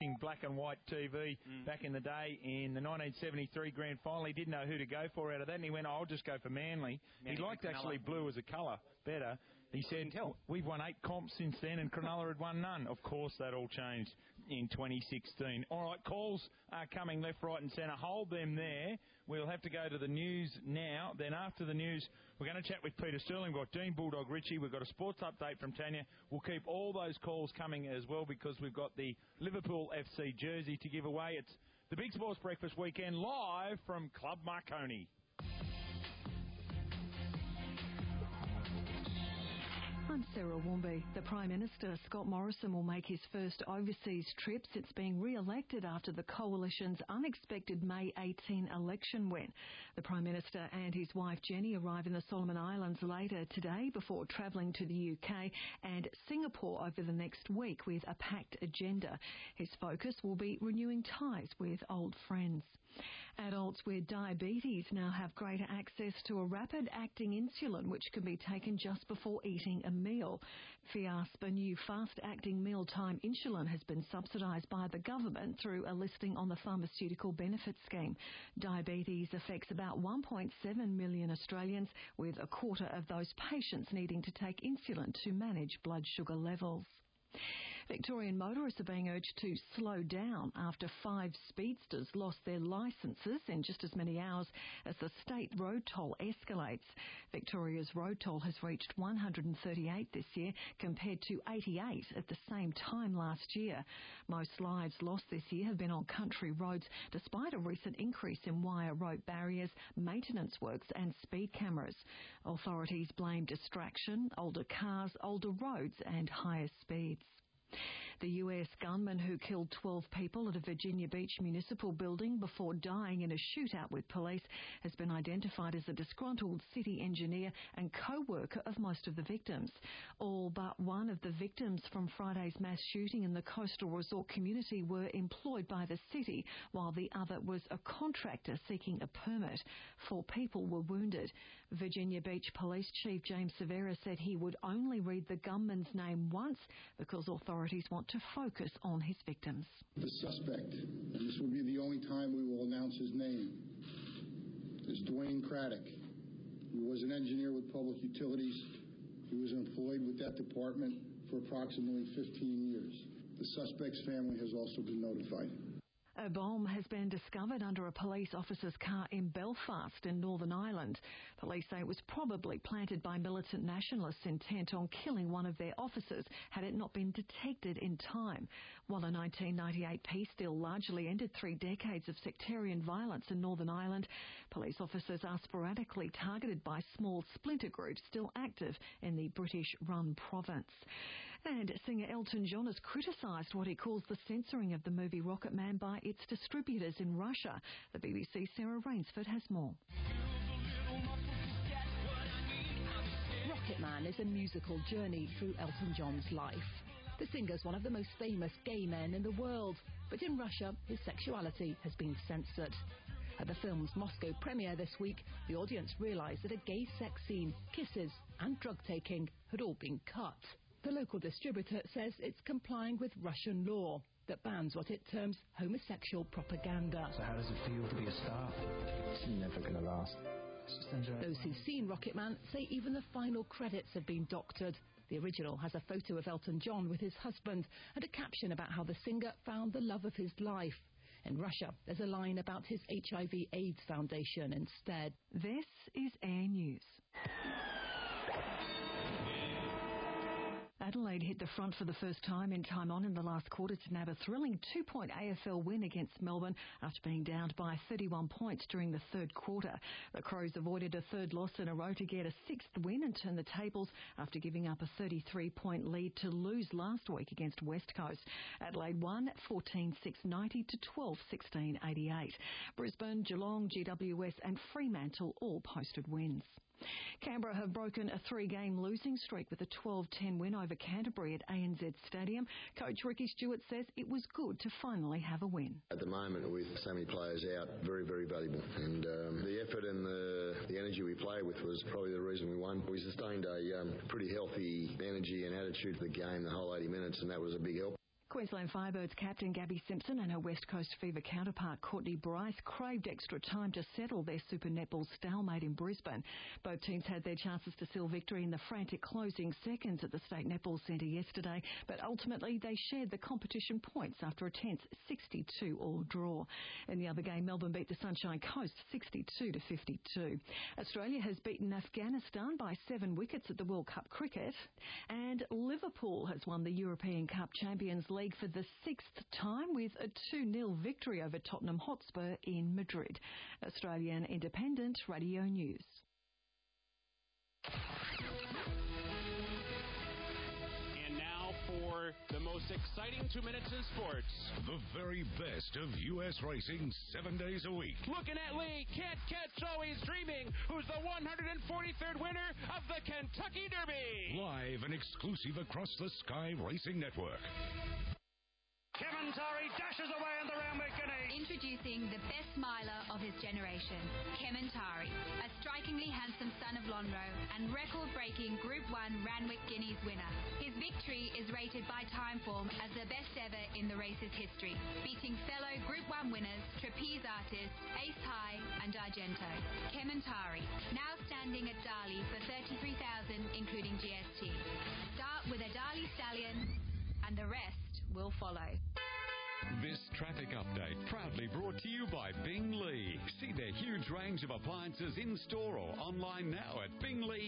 watching black and white TV back in the day in the 1973 grand final. He didn't know who to go for out of that, and he went, I'll just go for Manly. He liked actually blue as a colour better. He said, we've won 8 comps since then, and Cronulla had won none. Of course, that all changed in 2016. All right, calls are coming left, right and centre. Hold them there. We'll have to go to the news now. Then after the news, we're going to chat with Peter Sterling. We've got Dean Bulldog Ritchie. We've got a sports update from Tanya. We'll keep all those calls coming as well because we've got the Liverpool FC jersey to give away. It's the Big Sports Breakfast Weekend live from Club Marconi. I'm Sarah Warmby. The Prime Minister, Scott Morrison, will make his first overseas trip since being re-elected after the Coalition's unexpected May 18 election win. The Prime Minister and his wife Jenny arrive in the Solomon Islands later today before travelling to the UK and Singapore over the next week with a packed agenda. His focus will be renewing ties with old friends. Adults with diabetes now have greater access to a rapid-acting insulin which can be taken just before eating a meal. Fiasp, a new fast-acting mealtime insulin, has been subsidised by the government through a listing on the Pharmaceutical Benefits Scheme. Diabetes affects about 1.7 million Australians, with a quarter of those patients needing to take insulin to manage blood sugar levels. Victorian motorists are being urged to slow down after 5 speedsters lost their licences in just as many hours as the state road toll escalates. Victoria's road toll has reached 138 this year compared to 88 at the same time last year. Most lives lost this year have been on country roads despite a recent increase in wire rope barriers, maintenance works and speed cameras. Authorities blame distraction, older cars, older roads and higher speeds. The US gunman who killed 12 people at a Virginia Beach municipal building before dying in a shootout with police has been identified as a disgruntled city engineer and co-worker of most of the victims. All but one of the victims from Friday's mass shooting in the coastal resort community were employed by the city, while the other was a contractor seeking a permit. 4 people were wounded. Virginia Beach Police Chief James Severa said he would only read the gunman's name once because authorities want to focus on his victims. The suspect, and this will be the only time we will announce his name, is Dwayne Craddock. He was an engineer with Public Utilities. He was employed with that department for approximately 15 years. The suspect's family has also been notified. A bomb has been discovered under a police officer's car in Belfast in Northern Ireland. Police say it was probably planted by militant nationalists intent on killing one of their officers had it not been detected in time. While a 1998 peace deal largely ended 3 decades of sectarian violence in Northern Ireland, police officers are sporadically targeted by small splinter groups still active in the British-run province. And singer Elton John has criticised what he calls the censoring of the movie Rocketman by its distributors in Russia. The BBC's Sarah Rainsford has more. Rocketman is a musical journey through Elton John's life. The singer's one of the most famous gay men in the world, but in Russia his sexuality has been censored. At the film's Moscow premiere this week, the audience realised that a gay sex scene, kisses and drug taking had all been cut. The local distributor says it's complying with Russian law that bans what it terms homosexual propaganda. So how does it feel to be a star? It's never going to last. Those who've seen Rocketman say even the final credits have been doctored. The original has a photo of Elton John with his husband and a caption about how the singer found the love of his life. In Russia, there's a line about his HIV/AIDS foundation instead. This is Air News. Adelaide hit the front for the first time in time on in the last quarter to nab a thrilling 2-point AFL win against Melbourne after being downed by 31 points during the third quarter. The Crows avoided a third loss in a row to get a 6th win and turn the tables after giving up a 33-point lead to lose last week against West Coast. Adelaide won 14-6-90 to 12-16-88. Brisbane, Geelong, GWS and Fremantle all posted wins. Canberra have broken a 3-game losing streak with a 12-10 win over Canterbury at ANZ Stadium. Coach Ricky Stewart says it was good to finally have a win. At the moment, with so many players out, very, very valuable. And the effort and the energy we played with was probably the reason we won. We sustained a pretty healthy energy and attitude to the game the whole 80 minutes, and that was a big help. Queensland Firebirds captain Gabby Simpson and her West Coast Fever counterpart Courtney Bryce craved extra time to settle their Super Netball stalemate in Brisbane. Both teams had their chances to seal victory in the frantic closing seconds at the State Netball Centre yesterday, but ultimately they shared the competition points after a tense 62-all draw. In the other game, Melbourne beat the Sunshine Coast 62-52. Australia has beaten Afghanistan by 7 wickets at the World Cup cricket, and Liverpool has won the European Cup Champions League for the 6th time with a 2-0 victory over Tottenham Hotspur in Madrid. Australian Independent Radio News. And now for the most exciting 2 minutes in sports. The very best of U.S. racing 7 days a week. Looking at Lee, can't catch, always dreaming, who's the 143rd winner of the Kentucky Derby. Live and exclusive across the Sky Racing Network. Kementari dashes away in the round beginning. Introducing the best miler of his generation, Kementari, a strikingly handsome son of Lonhro and record-breaking Group 1 Randwick Guineas winner. His victory is rated by Timeform as the best ever in the race's history, beating fellow Group 1 winners Trapeze Artist, Ace High and Argento. Kementari, now standing at Dali for $33,000 including GST. Start with a Dali Stallion and the rest will follow. This traffic update proudly brought to you by Bing Lee. See their huge range of appliances in store or online now at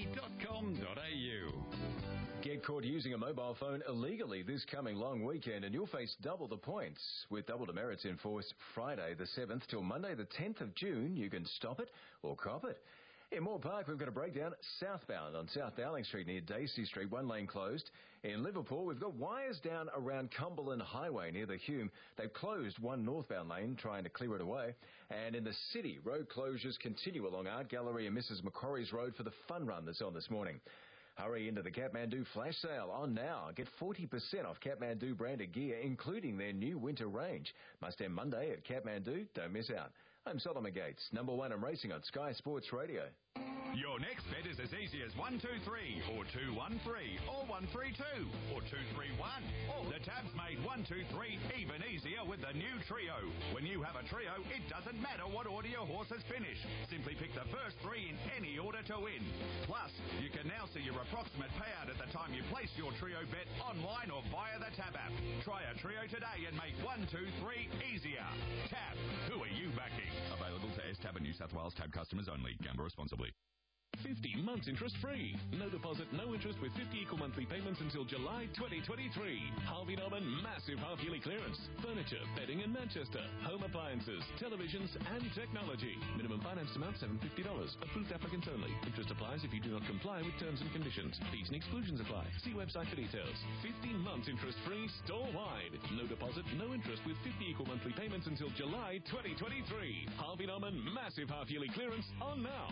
binglee.com.au. Get caught using a mobile phone illegally this coming long weekend and you'll face double the points. With double demerits in force Friday the 7th till Monday the 10th of June, you can stop it or cop it. In Moore Park, we've got a breakdown southbound on South Dowling Street near Daisy Street, one lane closed. In Liverpool, we've got wires down around Cumberland Highway near the Hume. They've closed one northbound lane, trying to clear it away. And in the city, road closures continue along Art Gallery and Mrs. Macquarie's Road for the fun run that's on this morning. Hurry into the Kathmandu flash sale on now. Get 40% off Kathmandu branded gear, including their new winter range. Must end Monday at Kathmandu. Don't miss out. I'm Solomon Gates, number 1 in racing on Sky Sports Radio. Your next bet is as easy as 123 or 213 or 132 or 231. The tab's made 123 even easier with the new Trio. When you have a Trio, it doesn't matter what order your horses finish. Simply pick the first 3 in any order to win. Plus, you can now see your approximate payout at the time you place your Trio bet online or via the Tab app. Try a Trio today and make 123 easier. Tab, who are you backing? Available to S-Tab and New South Wales Tab customers only. Gamble responsibly. 50 months interest-free. No deposit, no interest with 50 equal monthly payments until July 2023. Harvey Norman massive half-yearly clearance. Furniture, bedding in Manchester, home appliances, televisions and technology. Minimum finance amount $750. Approved applicants only. Interest applies if you do not comply with terms and conditions. Fees and exclusions apply. See website for details. 15 months interest-free store-wide. No deposit, no interest with 50 equal monthly payments until July 2023. Harvey Norman massive half-yearly clearance on now.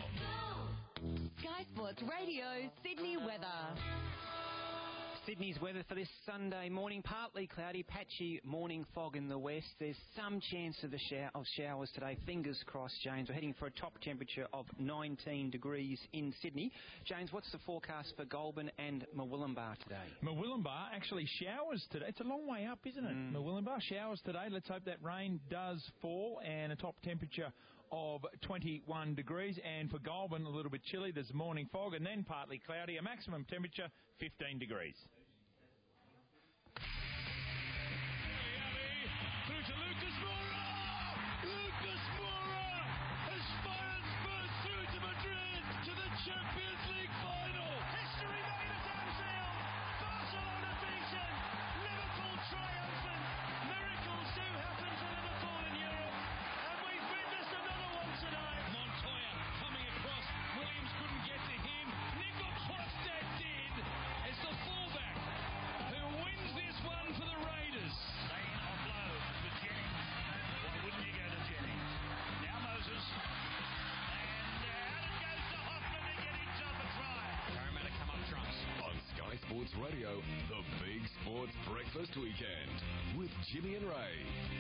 Sky Sports Radio, Sydney weather. Sydney's weather for this Sunday morning, partly cloudy, patchy morning fog in the west. There's some chance of showers today. Fingers crossed, James. We're heading for a top temperature of 19 degrees in Sydney. James, what's the forecast for Goulburn and Murwillumbah today? Murwillumbah, actually showers today. It's a long way up, isn't it? Murwillumbah, showers today. Let's hope that rain does fall, and a top temperature of 21 degrees. And for Goulburn, a little bit chilly. There's morning fog and then partly cloudy. A maximum temperature 15 degrees. Through to Lucas Moura! Lucas Moura has fired Spurs through to Madrid to the Champions League final. History made at Anfield. Barcelona beaten. Liverpool triumphant. Miracles do happen to Liverpool in Europe, and we've witnessed another one tonight. Montoya coming across. Williams couldn't get to him. Nico Plotstead did. It's the fullback who wins this one for the Raiders. Laying on low to Jennings. Why wouldn't you go to Jennings? Now Moses. And out it goes to Hoffman to get himself a try. Parramatta come up trumps. On Sky Sports Radio, the Big Sports Breakfast Weekend with Jimmy and Ray.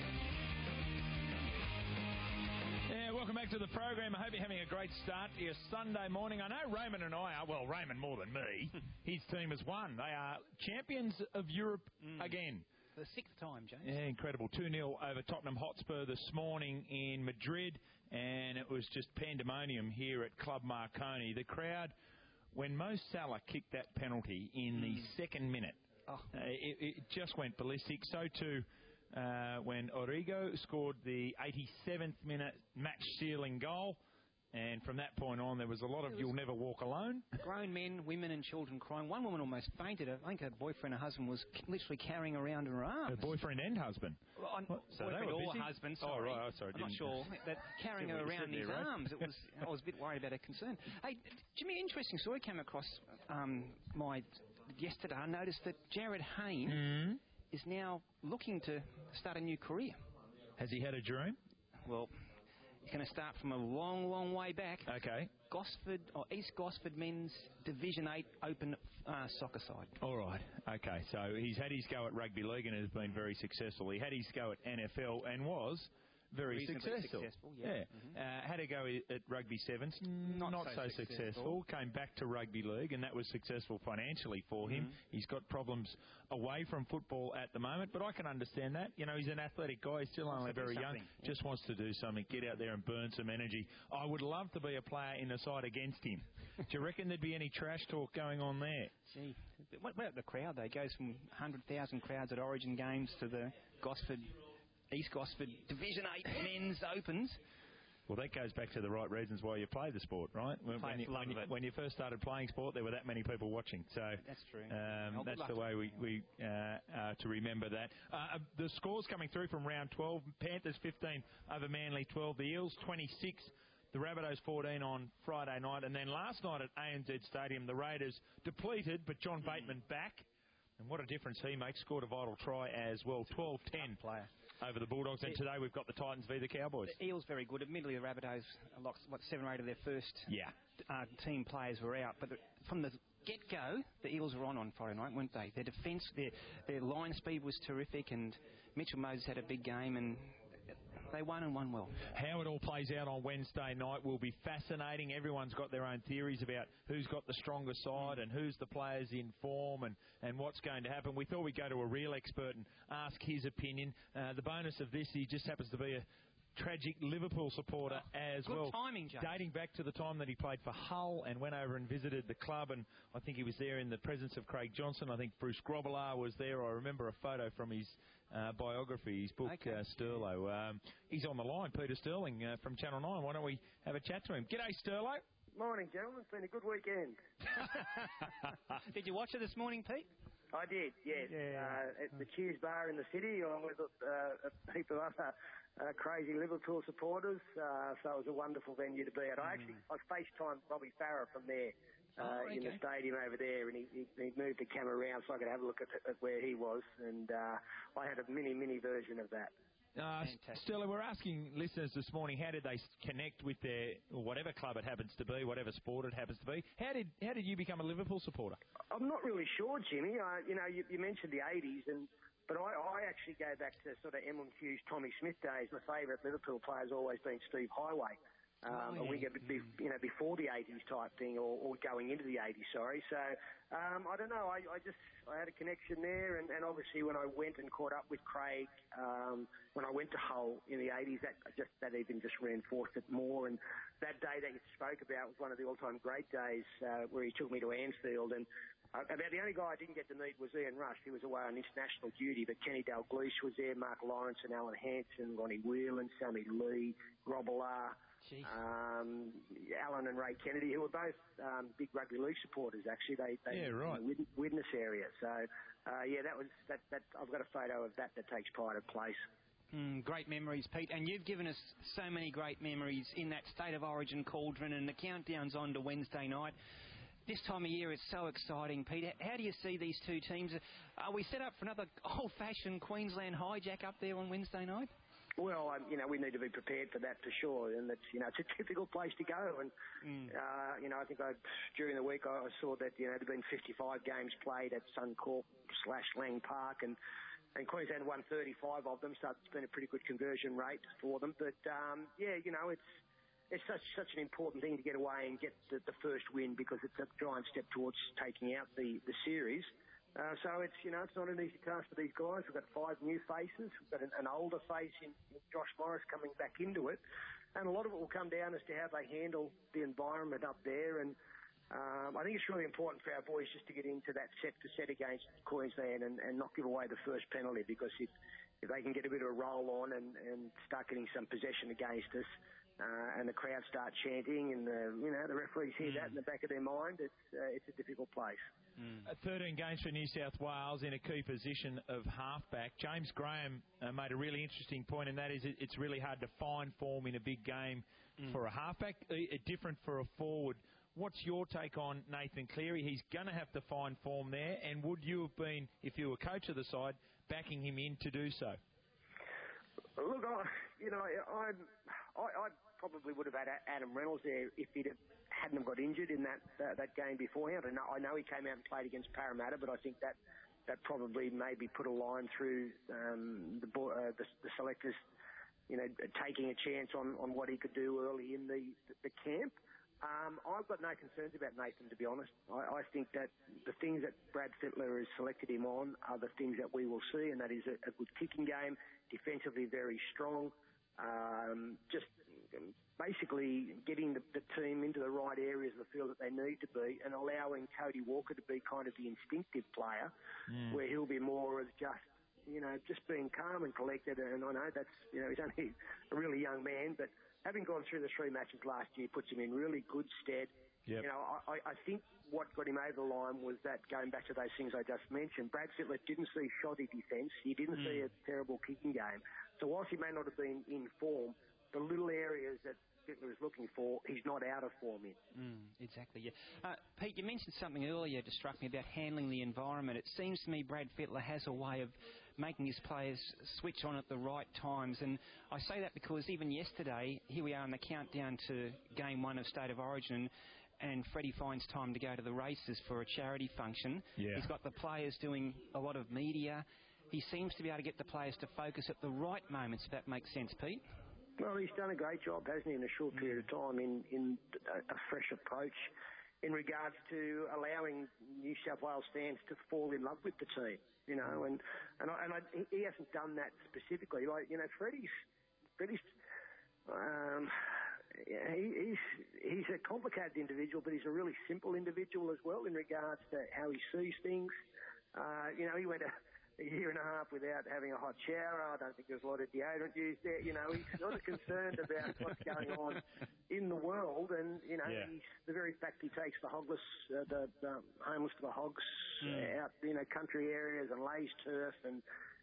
Yeah, welcome back to the program. I hope you're having a great start to your Sunday morning. I know Raymond and I are, well, Raymond more than me. His team has won. They are champions of Europe again. for the 6th time, James. Yeah, incredible. 2-0 over Tottenham Hotspur this morning in Madrid, and it was just pandemonium here at Club Marconi. The crowd, when Mo Salah kicked that penalty in the second minute, it just went ballistic. So too when Origo scored the 87th minute match-sealing goal. And from that point on, there was a lot of "You'll Never Walk Alone." Grown men, women and children crying. One woman almost fainted. I think her boyfriend or husband was literally carrying her around in her arms. Her boyfriend and husband? So boyfriend or husband, sorry. Oh, right. Sorry. I'm not sure. That carrying her around in his arms. I was a bit worried about her concern. Hey, Jimmy, interesting story came across yesterday. I noticed that Jared Hayne is now looking to start a new career. Has he had a dream? Well, he's going to start from a long, long way back. Okay. East Gosford Men's Division 8 Open Soccer side. All right. Okay. So he's had his go at rugby league and has been very successful. He had his go at NFL and was very successful. Yeah. Had a go at rugby sevens, not so successful. Came back to rugby league, and that was successful financially for him. He's got problems away from football at the moment, but I can understand that. You know, he's an athletic guy. He's still only very young. Just wants to do something, get out there and burn some energy. I would love to be a player in the side against him. Do you reckon there'd be any trash talk going on there? Gee, what about the crowd, though? It goes from 100,000 crowds at Origin games to the East Gosford Division 8 Men's Opens. Well, that goes back to the right reasons why you play the sport, right? When you first started playing sport, there were that many people watching. So that's true. That's the way we to remember that. The scores coming through from round 12: Panthers 15 over Manly 12, the Eels 26. The Rabbitohs 14 on Friday night, and then last night at ANZ Stadium, the Raiders depleted, but John Bateman back, and what a difference he makes. Scored a vital try as well. 12-10 player over the Bulldogs, and today we've got the Titans v the Cowboys. The Eels very good. Admittedly, the Rabbitohs, 7 or 8 of their first team players were out, but from the get-go, the Eels were on Friday night, weren't they? Their defence, their line speed was terrific, and Mitchell Moses had a big game, and they won and won well. How it all plays out on Wednesday night will be fascinating. Everyone's got their own theories about who's got the stronger side and who's the players in form and what's going to happen. We thought we'd go to a real expert and ask his opinion. The bonus of this, he just happens to be a tragic Liverpool supporter as well. Good timing, James. Dating back to the time that he played for Hull and went over and visited the club, and I think he was there in the presence of Craig Johnson. I think Bruce Grobbelaar was there. I remember a photo from his biography, his book, Sterlo. He's on the line, Peter Sterling from Channel 9. Why don't we have a chat to him? G'day, Sterlo. Morning, gentlemen. It's been a good weekend. Did you watch it this morning, Pete? I did, yes. At the Cheers Bar in the city, along with a heap of other crazy Liverpool supporters. So it was a wonderful venue to be at. I FaceTimed Bobby Farah from there in the stadium over there, and he moved the camera around so I could have a look at where he was, and I had a mini version of that. Stella, we're asking listeners this morning, how did they connect with their whatever club it happens to be, whatever sport it happens to be? How did you become a Liverpool supporter? I'm not really sure, Jimmy. You mentioned the 80s, but I actually go back to sort of Emlyn Hughes, Tommy Smith days. My favourite Liverpool player's always been Steve Highway. And we get before the 80s type thing, or going into the 80s, sorry. So, I don't know, I had a connection there, and obviously when I went and caught up with Craig, when I went to Hull in the 80s, that even just reinforced it more, and that day that you spoke about was one of the all-time great days, where he took me to Anfield, and about the only guy I didn't get to meet was Ian Rush. He was away on international duty, but Kenny Dalglish was there, Mark Lawrence and Alan Hansen, Ronnie Whelan, Sammy Lee, Grobbelaar, Alan and Ray Kennedy, who were both big rugby league supporters. Actually, they Widnes area. So that I've got a photo of that takes pride of place. Great memories, Pete, and you've given us so many great memories in that State of Origin cauldron, and the countdown's on to Wednesday night. This time of year, it's so exciting, Pete. How do you see these two teams? Are we set up for another old-fashioned Queensland hijack up there on Wednesday night? Well, we need to be prepared for that for sure, and it's a difficult place to go. And I think during the week I saw that there'd been 55 games played at Suncorp/Lang Park, and Queensland won 35 of them, so it's been a pretty good conversion rate for them. But it's such an important thing to get away and get the first win, because it's a giant step towards taking out the series. So it's not an easy task for these guys. We've got 5 new faces. We've got an older face in Josh Morris coming back into it. And a lot of it will come down as to how they handle the environment up there. And I think it's really important for our boys just to get into that set against Queensland and not give away the first penalty, because if they can get a bit of a roll on and start getting some possession against us, and the crowd start chanting, and the referees hear that in the back of their mind, it's a difficult place. 13 games for New South Wales in a key position of halfback. James Graham made a really interesting point, and that is it's really hard to find form in a big game for a halfback, different for a forward. What's your take on Nathan Cleary? He's going to have to find form there, and would you have been, if you were coach of the side, backing him in to do so? Look, I probably would have had Adam Reynolds there if he hadn't got injured in that game beforehand. I know he came out and played against Parramatta, but I think that probably maybe put a line through the selectors, taking a chance on what he could do early in the camp. I've got no concerns about Nathan, to be honest. I think that the things that Brad Fittler has selected him on are the things that we will see, and that is a good kicking game, defensively very strong, just basically getting the team into the right areas of the field that they need to be, and allowing Cody Walker to be kind of the instinctive player, where he'll be more as just being calm and collected. And I know that's, he's only a really young man, but having gone through the 3 matches last year puts him in really good stead. Yep. I think what got him over the line was that, going back to those things I just mentioned, Brad Fittler didn't see shoddy defence. He didn't see a terrible kicking game. So whilst he may not have been in form, the little areas that Fittler is looking for, he's not out of form in. Exactly, yeah. Pete, you mentioned something earlier that struck me about handling the environment. It seems to me Brad Fittler has a way of making his players switch on at the right times. And I say that because even yesterday, here we are in the countdown to Game 1 of State of Origin, and Freddie finds time to go to the races for a charity function. Yeah. He's got the players doing a lot of media. He seems to be able to get the players to focus at the right moments, if that makes sense, Pete. Well, he's done a great job, hasn't he, in a short period of time in a fresh approach in regards to allowing New South Wales fans to fall in love with the team, and he hasn't done that specifically. Freddie's he's a complicated individual, but he's a really simple individual as well in regards to how he sees things. He went a year and a half without having a hot shower. I don't think there's a lot of deodorant used there. He's sort of concerned about what's going on in the world, and he's, the very fact he takes the homeless to the hogs out, country areas and lays turf, and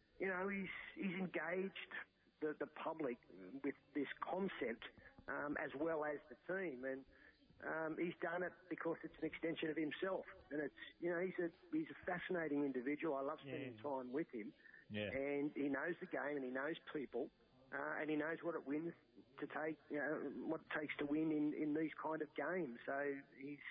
he's engaged the public with this concept as well as the team, and he's done it because it's an extension of himself, and it's he's a fascinating individual. I love spending time with him, and he knows the game, and he knows people, and he knows what it wins to take, what it takes to win in these kind of games. So he's,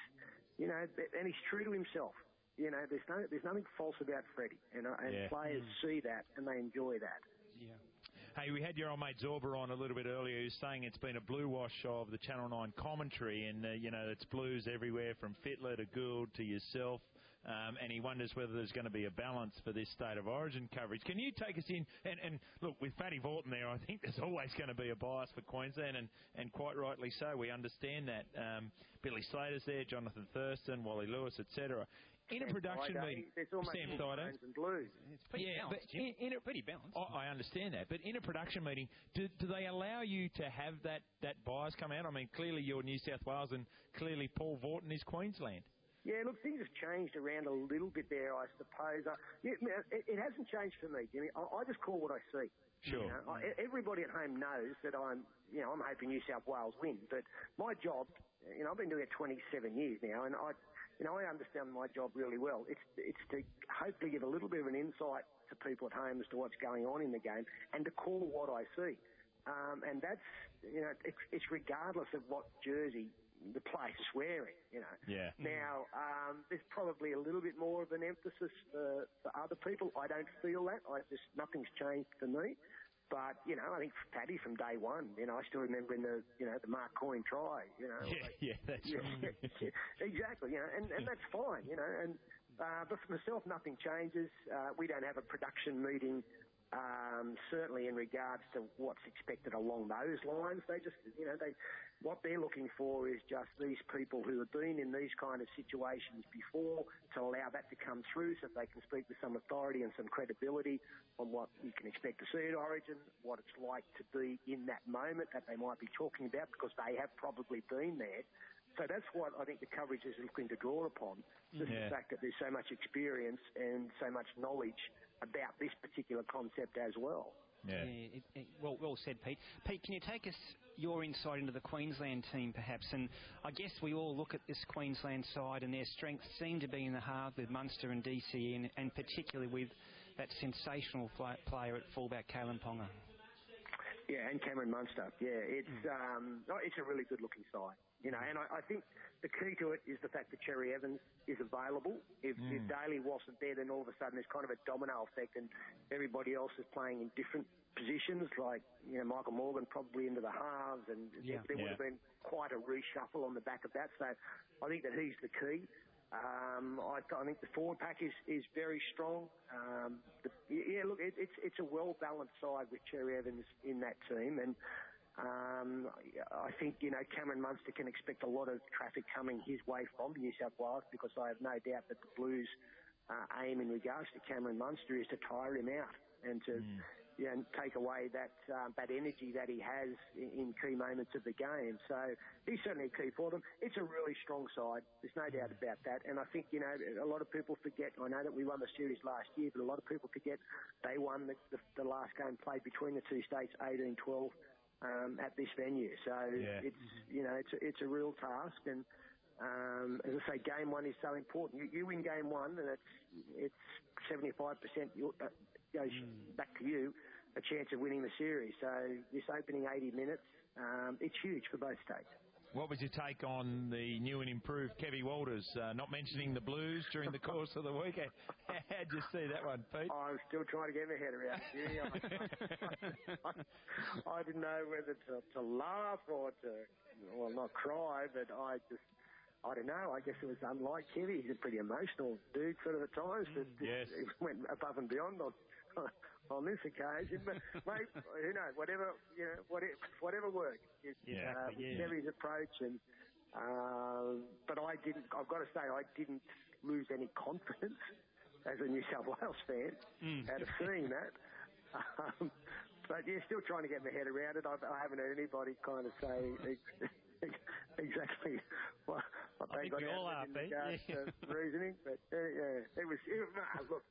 and he's true to himself. There's nothing false about Freddie, and players see that and they enjoy that. Yeah. Hey, we had your old mate Zorba on a little bit earlier. He was saying it's been a blue wash of the Channel 9 commentary, and, it's blues everywhere from Fittler to Gould to yourself, and he wonders whether there's going to be a balance for this State of Origin coverage. Can you take us in, and look, with Fatty Vaughton there, I think there's always going to be a bias for Queensland, and quite rightly so. We understand that. Billy Slater's there, Jonathan Thurston, Wally Lewis, etc. In a production meeting, Sam Thaiday and blues. It's pretty balanced, but pretty balanced. I understand that, but in a production meeting, do they allow you to have that bias come out? I mean, clearly you're New South Wales, and clearly Paul Vaughton is Queensland. Yeah, look, things have changed around a little bit there, I suppose. It hasn't changed for me, Jimmy. I just call what I see. Sure. Everybody at home knows that I'm hoping New South Wales win, but my job, I've been doing it 27 years now, and I understand my job really well. It's to hopefully give a little bit of an insight to people at home as to what's going on in the game, and to call what I see. And that's, it's regardless of what jersey the player's wearing, Yeah. Now, there's probably a little bit more of an emphasis for other people. I don't feel that. Nothing's changed for me. But, I think Paddy from day one, I still remember in the Mark Coyne try, Yeah, that's right. Exactly, and that's fine, and But for myself, nothing changes. We don't have a production meeting, certainly in regards to what's expected along those lines. They just, what they're looking for is just these people who have been in these kind of situations before to allow that to come through so that they can speak with some authority and some credibility on what you can expect to see at Origin, what it's like to be in that moment that they might be talking about because they have probably been there. So that's what I think the coverage is looking to draw upon, just the fact that there's so much experience and so much knowledge about this particular concept as well. Yeah, well said, Pete. Pete, can you take us your insight into the Queensland team, perhaps? And I guess we all look at this Queensland side and their strengths seem to be in the half with Munster and DCE and particularly with that sensational player at fullback, Kalen Ponga. Yeah, and Cameron Munster. Yeah, it's a really good-looking side. And I think the key to it is the fact that Cherry Evans is available. If Daly wasn't there, then all of a sudden there's kind of a domino effect and everybody else is playing in different positions, like, Michael Morgan probably into the halves, and there would have been quite a reshuffle on the back of that. So I think that he's the key. I think the forward pack is very strong. It's a well-balanced side with Cherry Evans in that team, and I think, Cameron Munster can expect a lot of traffic coming his way from New South Wales because I have no doubt that the Blues' aim in regards to Cameron Munster is to tire him out and to take away that energy that he has in key moments of the game. So he's certainly a key for them. It's a really strong side. There's no doubt about that. And I think, a lot of people forget, I know that we won the series last year, but a lot of people forget they won the last game played between the two states, 18-12. At this venue, so it's a real task, and as I say, game one is so important. You win game one, and it's 75% goes back to you, a chance of winning the series. So this opening 80 minutes, it's huge for both states. What was your take on the new and improved Kevy Walters, not mentioning the Blues during the course of the weekend? How'd you see that one, Pete? I'm still trying to get my head around it. I didn't know whether to laugh or not cry, but I don't know. I guess it was unlike Kevy. He's a pretty emotional dude sort of at times, but he went above and beyond on this occasion, but mate, who knows? Whatever works. Kevy's approach, and but I've got to say, I didn't lose any confidence as a New South Wales fan out of seeing that. But still trying to get my head around it. I haven't heard anybody kind of say exactly what they got out of it in regards to reasoning. But it was look,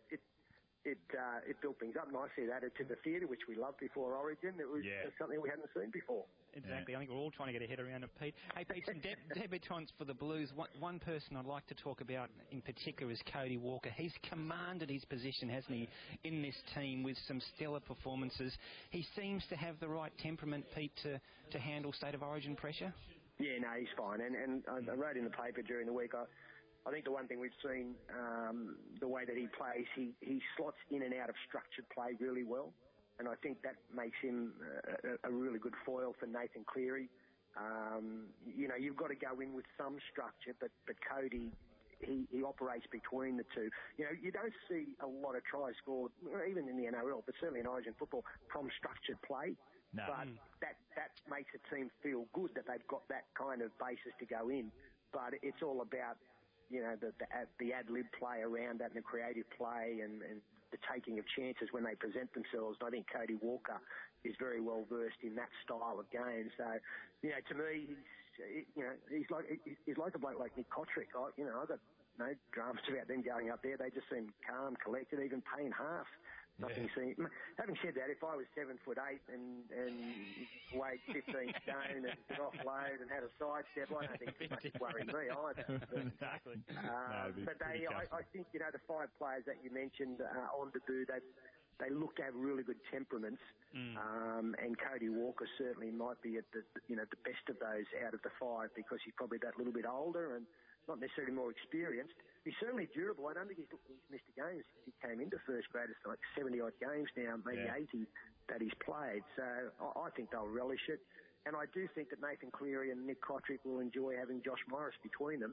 it built things up nicely. It added to the theatre, which we loved before Origin. It was something we hadn't seen before. Exactly. I think we're all trying to get a head around it, Pete. Hey, Pete, some debutants for the Blues. One person I'd like to talk about in particular is Cody Walker. He's commanded his position, hasn't he, in this team with some stellar performances. He seems to have the right temperament, Pete, to handle State of Origin pressure. Yeah, no, he's fine. And I wrote in the paper during the week, I think the one thing we've seen, the way that he plays, he slots in and out of structured play really well. And I think that makes him a really good foil for Nathan Cleary. You've got to go in with some structure, but Cody, he operates between the two. You don't see a lot of tries scored, even in the NRL, but certainly in Origin football, from structured play. No. But that makes a team feel good that they've got that kind of basis to go in. But it's all about, the ad-lib play around that and the creative play and the taking of chances when they present themselves. And I think Cody Walker is very well versed in that style of game. So, to me, he's like a bloke like Nick Kotrick. I've got no dramas about them going up there. They just seem calm, collected, even paying half. Nothing seen. Having said that, if I was 7'8" and weighed 15 stone and could offload and had a sidestep, I don't think it would worry me either. Exactly. But I think the 5 players that you mentioned on debut, they look to have really good temperaments, and Cody Walker certainly might be at the best of those out of the 5 because he's probably that little bit older and not necessarily more experienced. He's certainly durable. I don't think he's missed a game. He came into first grade. It's like 70-odd games now, maybe 80 that he's played. So I think they'll relish it. And I do think that Nathan Cleary and Nick Kotrick will enjoy having Josh Morris between them.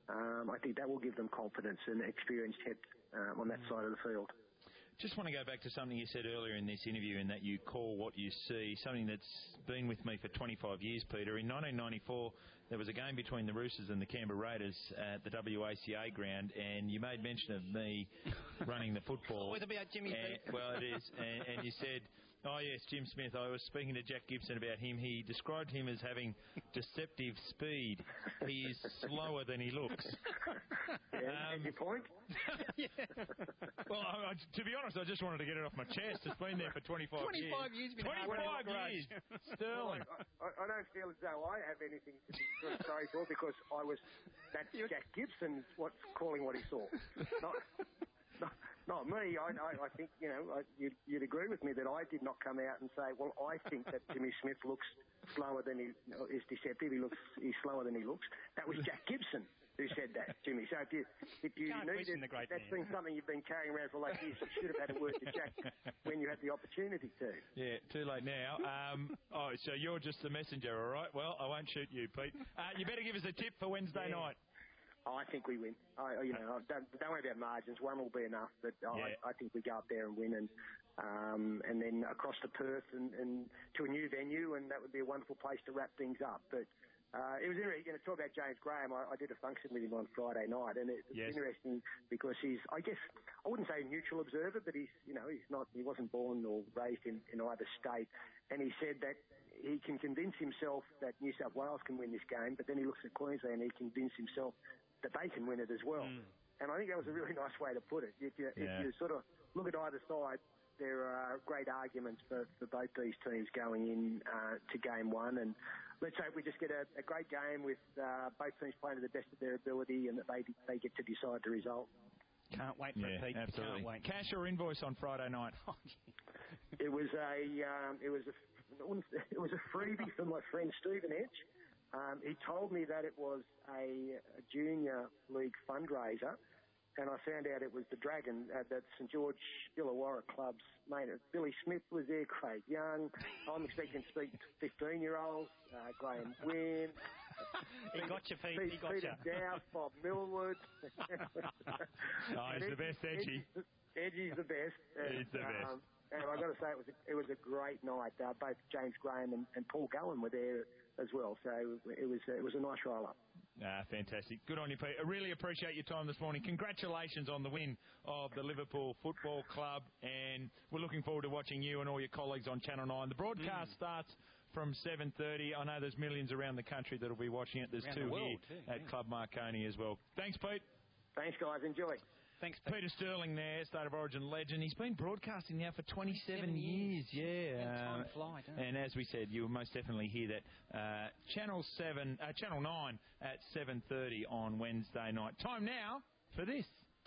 I think that will give them confidence and experienced head on that side of the field. Just want to go back to something you said earlier in this interview, in that you call what you see, something that's been with me for 25 years, Peter. In 1994, there was a game between the Roosters and the Canberra Raiders at the WACA ground, and you made mention of me running the football. Always about Jimmy. Well, it is. And you said, oh, yes, Jim Smith. I was speaking to Jack Gibson about him. He described him as having deceptive speed. He is slower than he looks. Your point? Yeah. Well, to be honest, I just wanted to get it off my chest. It's been there for 25 years. 25 years. 25 years. Sterling. I don't feel as though I have anything to be sorry for, because that's Jack Gibson calling what he saw. Not me. I think, you'd agree with me that I did not come out and say, well, I think that Jimmy Smith looks slower than is deceptive. He's slower than he looks. That was Jack Gibson who said that, Jimmy. So if you need it, that's been something you've been carrying around for like years. You should have had a word to Jack when you had the opportunity to. Yeah, too late now. So you're just the messenger, all right? Well, I won't shoot you, Pete. You better give us a tip for Wednesday night. I think we win. Don't worry about margins. One will be enough, but I think we go up there and win, and then across to Perth and to a new venue, and that would be a wonderful place to wrap things up. But it was interesting. Talk about James Graham. I did a function with him on Friday night, and it's interesting because he's, I guess, I wouldn't say a neutral observer, but he's not. He wasn't born or raised in either state, and he said that he can convince himself that New South Wales can win this game, but then he looks at Queensland and he convinces himself that they can win it as well. And I think that was a really nice way to put it. If you sort of look at either side, there are great arguments for both these teams going in to game one. And let's hope we just get a great game with both teams playing to the best of their ability, and that they get to decide the result. Can't wait for it, Pete. Absolutely. Can't wait. Cash or invoice on Friday night? It was a freebie from my friend Stephen Edge. He told me that it was a junior league fundraiser, and I found out it was the Dragon, that St George Illawarra Club's mate. Billy Smith was there, Craig Young. I'm expecting to speak to 15-year-olds, Graham Wynn. He got you, Pete. He got Peter Dowd, Bob Millwood. He's the best, Edgy. Edgy's the best. He's the best. And I've got to say, it was a great night. Both James Graham and Paul Gallen were there as well, so it was a nice roll-up. Fantastic. Good on you, Pete. I really appreciate your time this morning. Congratulations on the win of the Liverpool Football Club, and we're looking forward to watching you and all your colleagues on Channel 9. The broadcast starts from 7:30. I know there's millions around the country that will be watching it. There's two here at Club Marconi as well. Thanks, Pete. Thanks, guys. Enjoy. Thanks, Peter Sterling there, State of Origin legend. He's been broadcasting now for 27 years. Yeah. Time flies, and as we said, you will most definitely hear that Channel 9 at 7:30 on Wednesday night. Time now for this.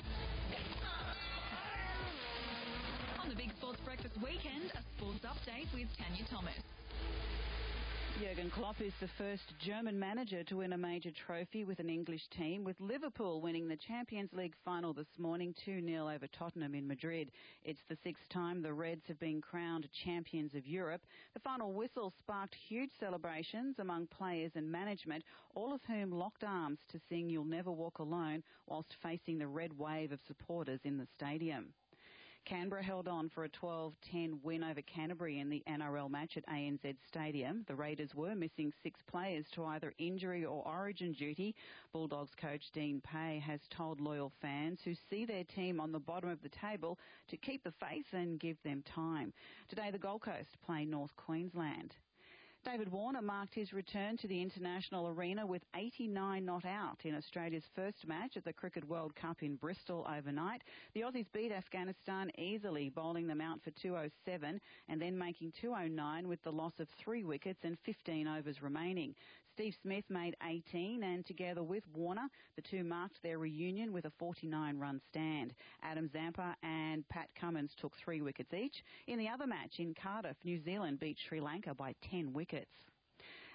On the Big Sports Breakfast weekend, a sports update with Tanya Thomas. Jurgen Klopp is the first German manager to win a major trophy with an English team, with Liverpool winning the Champions League final this morning 2-0 over Tottenham in Madrid. It's the sixth time the Reds have been crowned champions of Europe. The final whistle sparked huge celebrations among players and management, all of whom locked arms to sing You'll Never Walk Alone whilst facing the red wave of supporters in the stadium. Canberra held on for a 12-10 win over Canterbury in the NRL match at ANZ Stadium. The Raiders were missing 6 players to either injury or origin duty. Bulldogs coach Dean Pay has told loyal fans who see their team on the bottom of the table to keep the faith and give them time. Today the Gold Coast play North Queensland. David Warner marked his return to the international arena with 89 not out in Australia's first match at the Cricket World Cup in Bristol overnight. The Aussies beat Afghanistan easily, bowling them out for 207 and then making 209 with the loss of 3 wickets and 15 overs remaining. Steve Smith made 18 and together with Warner, the two marked their reunion with a 49-run stand. Adam Zampa and Pat Cummins took 3 wickets each. In the other match in Cardiff, New Zealand beat Sri Lanka by 10 wickets.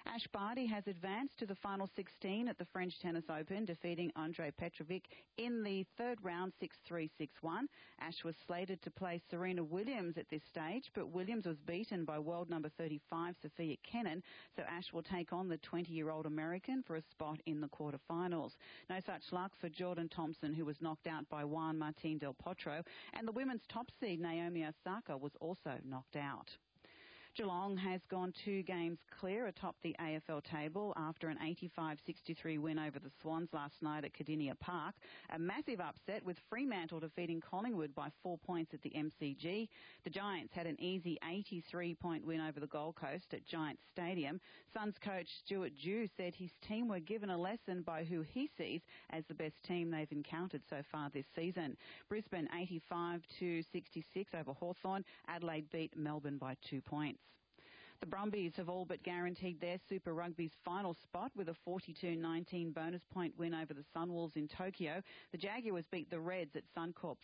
Ash Barty has advanced to the final 16 at the French Tennis Open, defeating Andrei Petrovic in the third round 6-3, 6-1. Ash was slated to play Serena Williams at this stage, but Williams was beaten by world number 35, Sophia Kenin, so Ash will take on the 20-year-old American for a spot in the quarterfinals. No such luck for Jordan Thompson, who was knocked out by Juan Martín del Potro, and the women's top seed Naomi Osaka was also knocked out. Geelong has gone 2 games clear atop the AFL table after an 85-63 win over the Swans last night at Cardinia Park. A massive upset with Fremantle defeating Collingwood by 4 points at the MCG. The Giants had an easy 83-point win over the Gold Coast at Giants Stadium. Suns coach Stuart Dew said his team were given a lesson by who he sees as the best team they've encountered so far this season. Brisbane 85-66 over Hawthorn. Adelaide beat Melbourne by 2 points. The Brumbies have all but guaranteed their Super Rugby's final spot with a 42-19 bonus point win over the Sunwolves in Tokyo. The Jaguars beat the Reds at Suncorp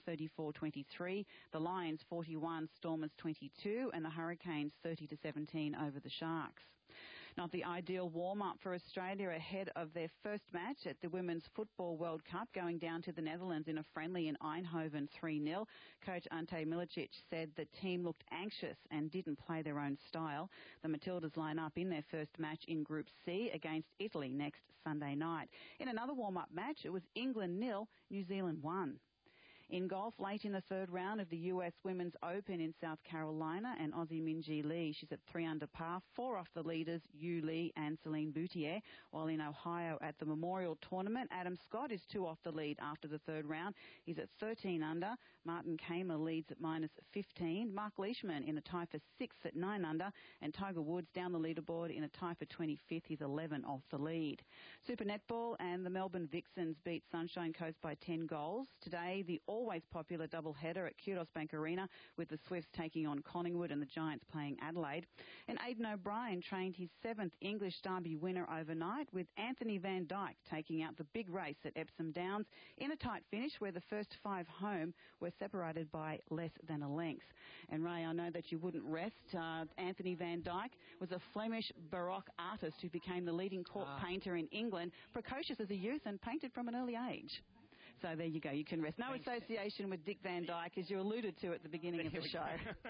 34-23, the Lions 41, Stormers 22, and the Hurricanes 30-17 over the Sharks. Not the ideal warm-up for Australia ahead of their first match at the Women's Football World Cup, going down to the Netherlands in a friendly in Eindhoven 3-0. Coach Ante Milicic said the team looked anxious and didn't play their own style. The Matildas line up in their first match in Group C against Italy next Sunday night. In another warm-up match, it was England 0, New Zealand 1. In golf, late in the third round of the US Women's Open in South Carolina, and Aussie Minjee Lee, she's at 3 under par, 4 off the leaders, Yu Lee and Celine Boutier. While in Ohio at the Memorial Tournament, Adam Scott is 2 off the lead after the third round. He's at 13 under. Martin Kamer leads at -15. Mark Leishman in a tie for 6th at 9 under. And Tiger Woods down the leaderboard in a tie for 25th. He's 11 off the lead. Super Netball and the Melbourne Vixens beat Sunshine Coast by 10 goals. Today, the always popular double-header at Kudos Bank Arena, with the Swifts taking on Collingwood and the Giants playing Adelaide. And Aidan O'Brien trained his 7th English Derby winner overnight, with Anthony Van Dyke taking out the big race at Epsom Downs in a tight finish where the first 5 home were separated by less than a length. And Ray, I know that you wouldn't rest. Anthony Van Dyke was a Flemish Baroque artist who became the leading court painter in England, precocious as a youth and painted from an early age. So there you go, you can rest. No association with Dick Van Dyke, as you alluded to at the beginning of the show.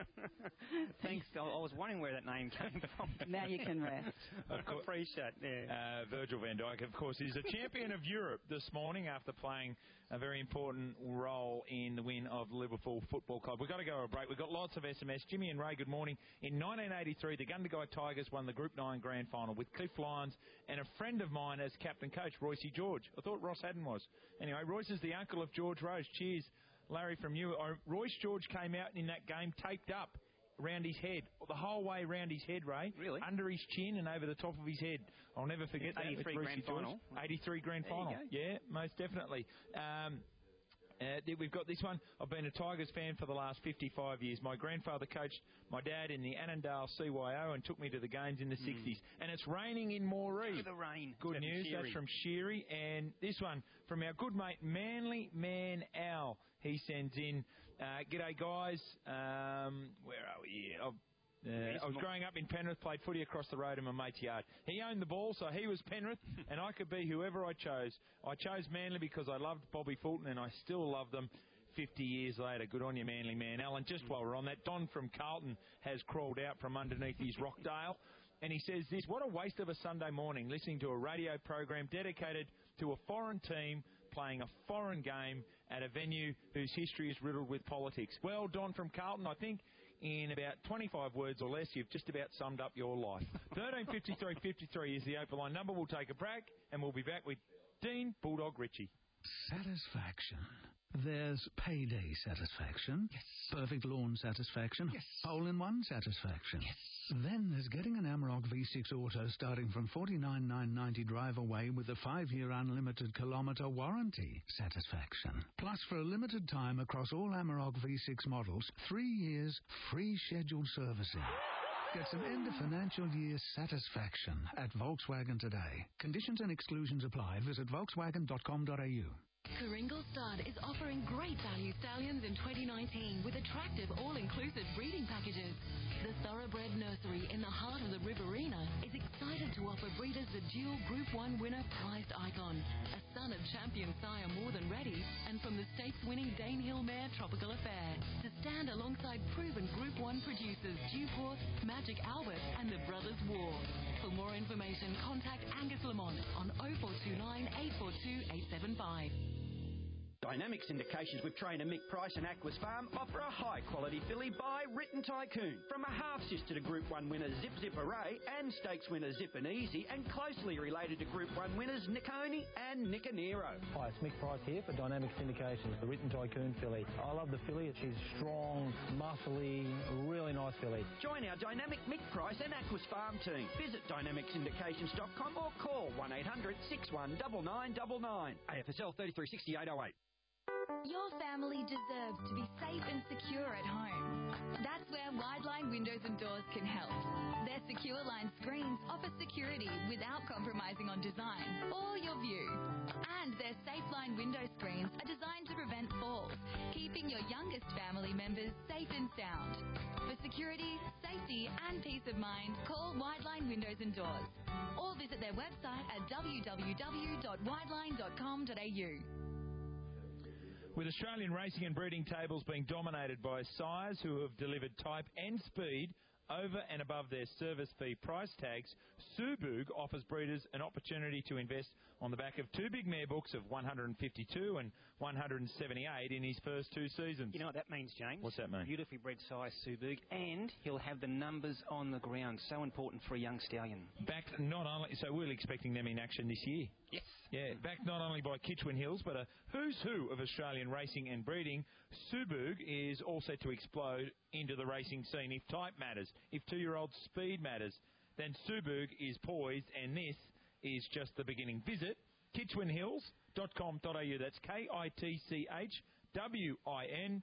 Thanks. I was wondering where that name came from. Now you can rest. I appreciate it. Virgil van Dijk, of course, is a champion of Europe this morning after playing a very important role in the win of Liverpool Football Club. We've got to go to a break. We've got lots of SMS. Jimmy and Ray, good morning. In 1983, the Gundagai Tigers won the Group 9 Grand Final with Cliff Lyons and a friend of mine as captain coach, Royce George. I thought Ross Haddon was. Anyway, Royce is the uncle of George Rose. Cheers, Larry from you. Royce George came out in that game taped up around his head, the whole way around his head, Ray. Really? Under his chin and over the top of his head. I'll never forget that. 83 Grand Final. 83 Grand Final. Yeah, most definitely. We've got this one. I've been a Tigers fan for the last 55 years. My grandfather coached my dad in the Annandale CYO and took me to the games in the 60s. And it's raining in Moree. The rain. Good news. That's from Sheary. And this one from our good mate, Manly Man Al. He sends in, g'day guys. Where are we? I was growing up in Penrith, played footy across the road in my mate's yard. He owned the ball, so he was Penrith, and I could be whoever I chose. I chose Manly because I loved Bobby Fulton, and I still love them 50 years later. Good on you, Manly man. Alan, just while we're on that, Don from Carlton has crawled out from underneath his Rockdale, and he says this: what a waste of a Sunday morning listening to a radio program dedicated to a foreign team playing a foreign game at a venue whose history is riddled with politics. Well, Don from Carlton, I think in about 25 words or less, you've just about summed up your life. 1353 is the open line number. We'll take a break, and we'll be back with Dean Bulldog Ritchie. Satisfaction. There's payday satisfaction. Yes. Perfect lawn satisfaction. Yes. Hole-in-one satisfaction. Yes. Then there's getting an Amarok V6 Auto starting from $49,990 drive away with a 5-year unlimited kilometre warranty satisfaction. Plus, for a limited time across all Amarok V6 models, 3 years free scheduled servicing. Get some end of financial year satisfaction at Volkswagen today. Conditions and exclusions apply. Visit Volkswagen.com.au. Kringle Stud is offering great value stallions in 2019 with attractive all-inclusive breeding packages. The Thoroughbred Nursery in the heart of the Riverina is excited to offer 1 winner prized icon, a son of champion sire More Than Ready, and from the stakes-winning Danehill mare Tropical Affair, to stand alongside proven Group 1 producers Dewporth, Magic Albert and the Brothers War. For more information, contact Angus Lamont on 0429 842 875. Dynamic Syndications with trainer Mick Price and Aquas Farm offer a high-quality filly by Written Tycoon. From a half-sister to Group 1 winner Zip Zip Array and Stakes winner Zip and Easy, and closely related to Group 1 winners Nicconi and Nicanero. Hi, it's Mick Price here for Dynamic Syndications, the Written Tycoon filly. I love the filly. She's strong, muscly, really nice filly. Join our Dynamic Mick Price and Aquas Farm team. Visit dynamicsyndications.com or call 1800 619999. AFSL 336808. Your family deserves to be safe and secure at home. That's where Wideline Windows and Doors can help. Their secure line screens offer security without compromising on design or your view. And their SafeLine window screens are designed to prevent falls, keeping your youngest family members safe and sound. For security, safety and peace of mind, call Wideline Windows and Doors or visit their website at www.wideline.com.au. With Australian racing and breeding tables being dominated by sires who have delivered type and speed over and above their service fee price tags, Suboog offers breeders an opportunity to invest on the back of two big mare books of 152 and 178 in his first two seasons. You know what that means, James? What's that mean? Beautifully bred sire Suboog, and he'll have the numbers on the ground. So important for a young stallion. Backed not only, so we're expecting them in action this year. Yes. Yeah, backed not only by Kitchwin Hills, but a who's who of Australian racing and breeding, Suboog is also to explode into the racing scene. If type matters, if two-year-old speed matters, then Suboog is poised, and this is just the beginning. Visit kitchwinhills.com.au. That's KITCHWIN,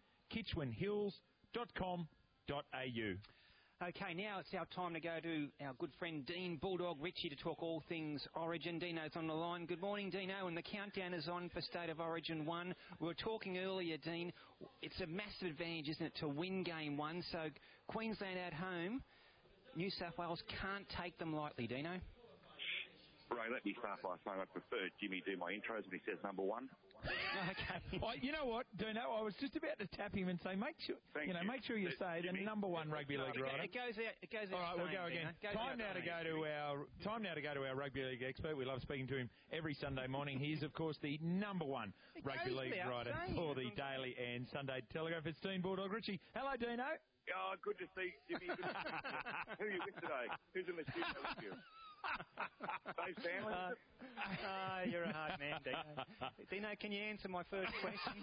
kitchwinhills.com.au. Okay, now it's our time to go to our good friend Dean Bulldog Ritchie to talk all things Origin. Dino's on the line. Good morning, Dino, and the countdown is on for State of Origin 1. We were talking earlier, Dean, it's a massive advantage, isn't it, to win Game 1, so Queensland at home, New South Wales can't take them lightly, Dino. Ray, let me start by saying I prefer Jimmy do my intros when he says number one. Okay. You know what, Dino? I was just about to tap him and say, make sure you say the number one rugby league rider. It goes out. All right, we'll go again. Time now to go to our rugby league expert. We love speaking to him every Sunday morning. He's of course the number one rugby league writer for the Daily and Sunday Telegraph. It's Dean Bulldog Ritchie. Hello, Dino. Oh, good to see Jimmy. Good to see you. Who are you with today? Who's in the studio with you? Dave Stanley? You're a hard man, Dino. Dino, can you answer my first question?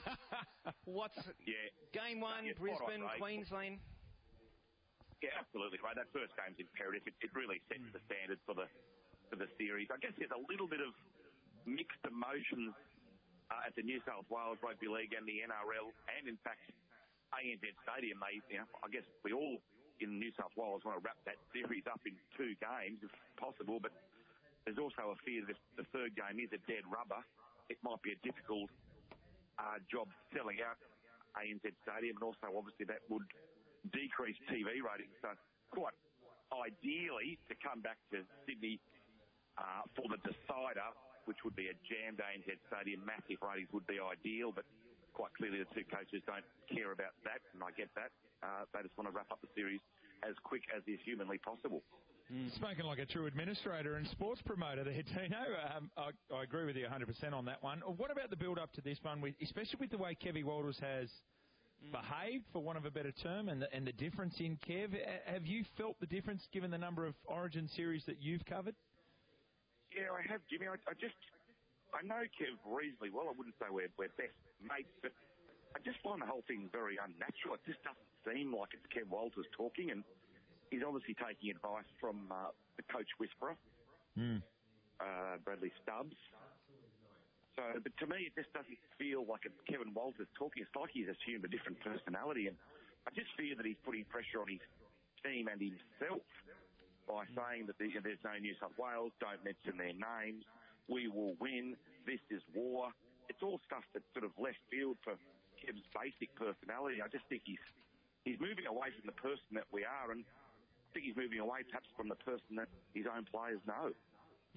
Game 1, Brisbane, Queensland? Yeah, absolutely, right. That first game's imperative. It really sets the standard for the series. I guess there's a little bit of mixed emotions at the New South Wales Rugby League and the NRL, and in fact, ANZ Stadium. I guess we all in New South Wales want to wrap that series up in 2 games if possible, but there's also a fear that if the third game is a dead rubber, it might be a difficult job selling out ANZ Stadium, and also obviously that would decrease TV ratings. So quite ideally to come back to Sydney for the decider, which would be a jammed ANZ Stadium, massive ratings would be ideal, but quite clearly the two coaches don't care about that, and I get that. They just want to wrap up the series as quick as is humanly possible. Spoken like a true administrator and sports promoter there, Tino. I agree with you 100% on that one. What about the build-up to this one, especially with the way Kevy Walters has behaved, for want of a better term, and the difference in Kev? Have you felt the difference given the number of Origin series that you've covered? Yeah, I have, Jimmy. I know Kev reasonably well. I wouldn't say we're best mates, but I just find the whole thing very unnatural. It just doesn't seem like it's Kev Walters talking, and he's obviously taking advice from the coach whisperer, Bradley Stubbs. So, but to me, it just doesn't feel like it's Kevin Walters talking. It's like he's assumed a different personality, and I just fear that he's putting pressure on his team and himself by saying that there's no New South Wales, don't mention their names, we will win, this is war. It's all stuff that's sort of left field for Kev's basic personality. I just think he's moving away from the person that we are, and I think he's moving away perhaps from the person that his own players know.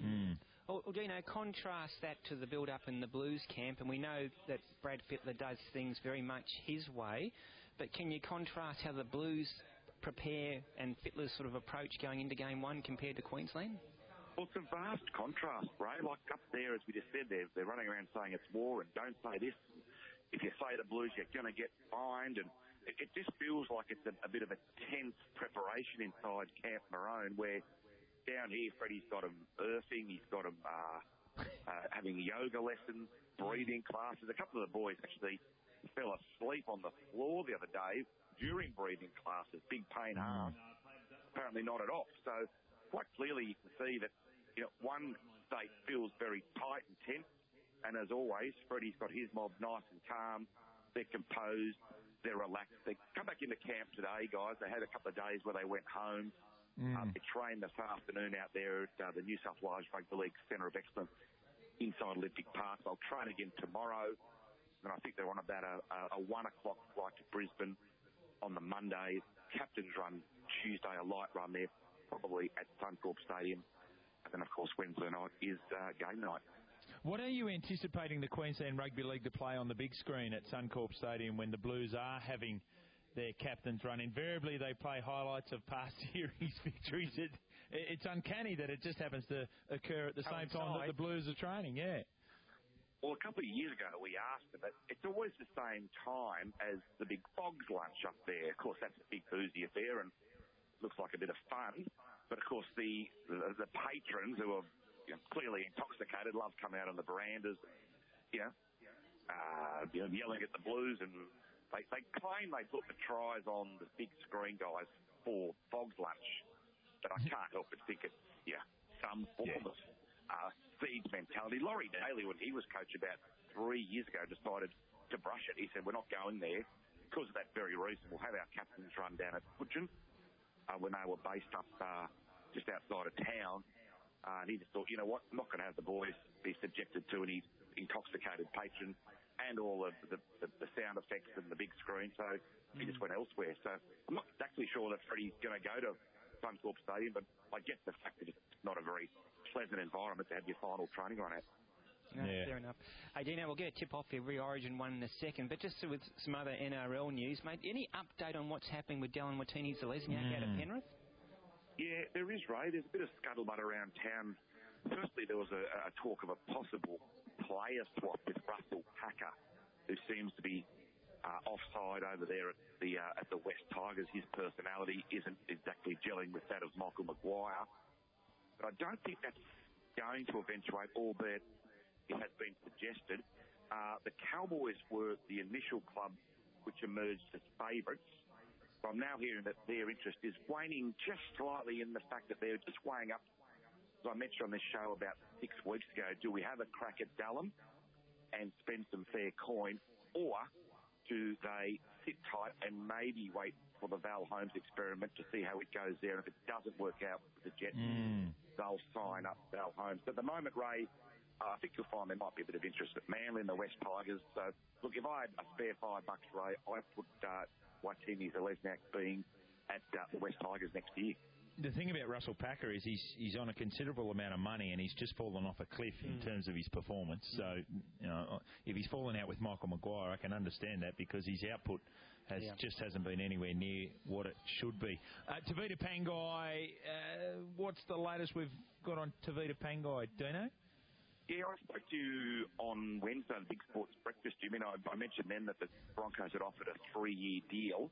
Well, Dino, contrast that to the build-up in the Blues camp, and we know that Brad Fittler does things very much his way, but can you contrast how the Blues prepare and Fittler's sort of approach going into Game 1 compared to Queensland? Well, it's a vast contrast, Ray. Like up there, as we just said, they're running around saying it's war and don't say this. If you say the Blues, you're going to get fined, and it just feels like it's a bit of a tense preparation inside Camp Maroon, where down here, Freddie's got him earthing, he's got him having yoga lessons, breathing classes. A couple of the boys actually fell asleep on the floor the other day during breathing classes, big pain arms, apparently nodded off. So quite clearly you can see that one state feels very tight and tense, and as always, Freddie's got his mob nice and calm, they're composed, they're relaxed. They come back into camp today, guys. They had a couple of days where they went home. They trained this afternoon out there at the New South Wales Rugby League Centre of Excellence inside Olympic Park. They'll train again tomorrow, and I think they're on about a 1 o'clock flight to Brisbane on the Monday. Captain's run Tuesday, a light run there, probably at Suncorp Stadium. And then, of course, Wednesday night is game night. What are you anticipating the Queensland Rugby League to play on the big screen at Suncorp Stadium when the Blues are having their captain's run? Invariably, they play highlights of past series victories. It's uncanny that it just happens to occur at the same time that the Blues are training, Well, a couple of years ago, we asked them, it's always the same time as the big Fogs lunch up there. Of course, that's a big boozy affair and looks like a bit of fun. But, of course, the patrons who are clearly intoxicated love coming out on the verandas, yelling at the Blues. And they claim they put the tries on the big screen, guys, for Fogs lunch. But I can't help but think it's, some form of siege mentality. Laurie Daly, when he was coach about 3 years ago, decided to brush it. He said, we're not going there. Because of that very reason, we'll have our captains run down at Pudgeon when they were based up just outside of town. And he just thought, you know what, I'm not going to have the boys be subjected to any intoxicated patrons and all of the sound effects and the big screen. So he just went elsewhere. So I'm not exactly sure that Freddie's going to go to Suncorp Stadium, but I get the fact that it's not a very pleasant environment to have your final training run at. No, fair enough. Hey, Dino, we'll get a tip off your Origin one in a second, but just with some other NRL news, mate, any update on what's happening with Dylan Watini-Zelezniak out of Penrith? Yeah, there is, Ray. There's a bit of scuttlebutt around town. Firstly, there was a talk of a possible player swap with Russell Packer, who seems to be offside over there at the West Tigers. His personality isn't exactly gelling with that of Michael Maguire. But I don't think that's going to eventuate, albeit it has been suggested. The Cowboys were the initial club which emerged as favourites. So I'm now hearing that their interest is waning just slightly in the fact that they're just weighing up. As I mentioned on this show about 6 weeks ago, do we have a crack at Dallin and spend some fair coin, or do they sit tight and maybe wait for the Val Holmes experiment to see how it goes there? And if it doesn't work out with the Jets, they'll sign up Val Holmes. But at the moment, Ray, I think you'll find there might be a bit of interest at Manly and the West Tigers. So, look, if I had a spare $5, Ray, I'd put Watini-Zelezniak being at the West Tigers next year. The thing about Russell Packer is he's on a considerable amount of money and he's just fallen off a cliff in terms of his performance. So, if he's fallen out with Michael Maguire, I can understand that because his output just hasn't been anywhere near what it should be. Tavita Pangai, what's the latest we've got on Tavita Pangai, Dino? Yeah, I spoke to you on Wednesday on Big Sports Breakfast, Jimmy. I mentioned then that the Broncos had offered a 3-year deal.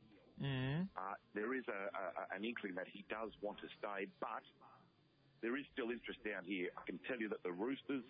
There is an inkling that he does want to stay, but there is still interest down here. I can tell you that the Roosters,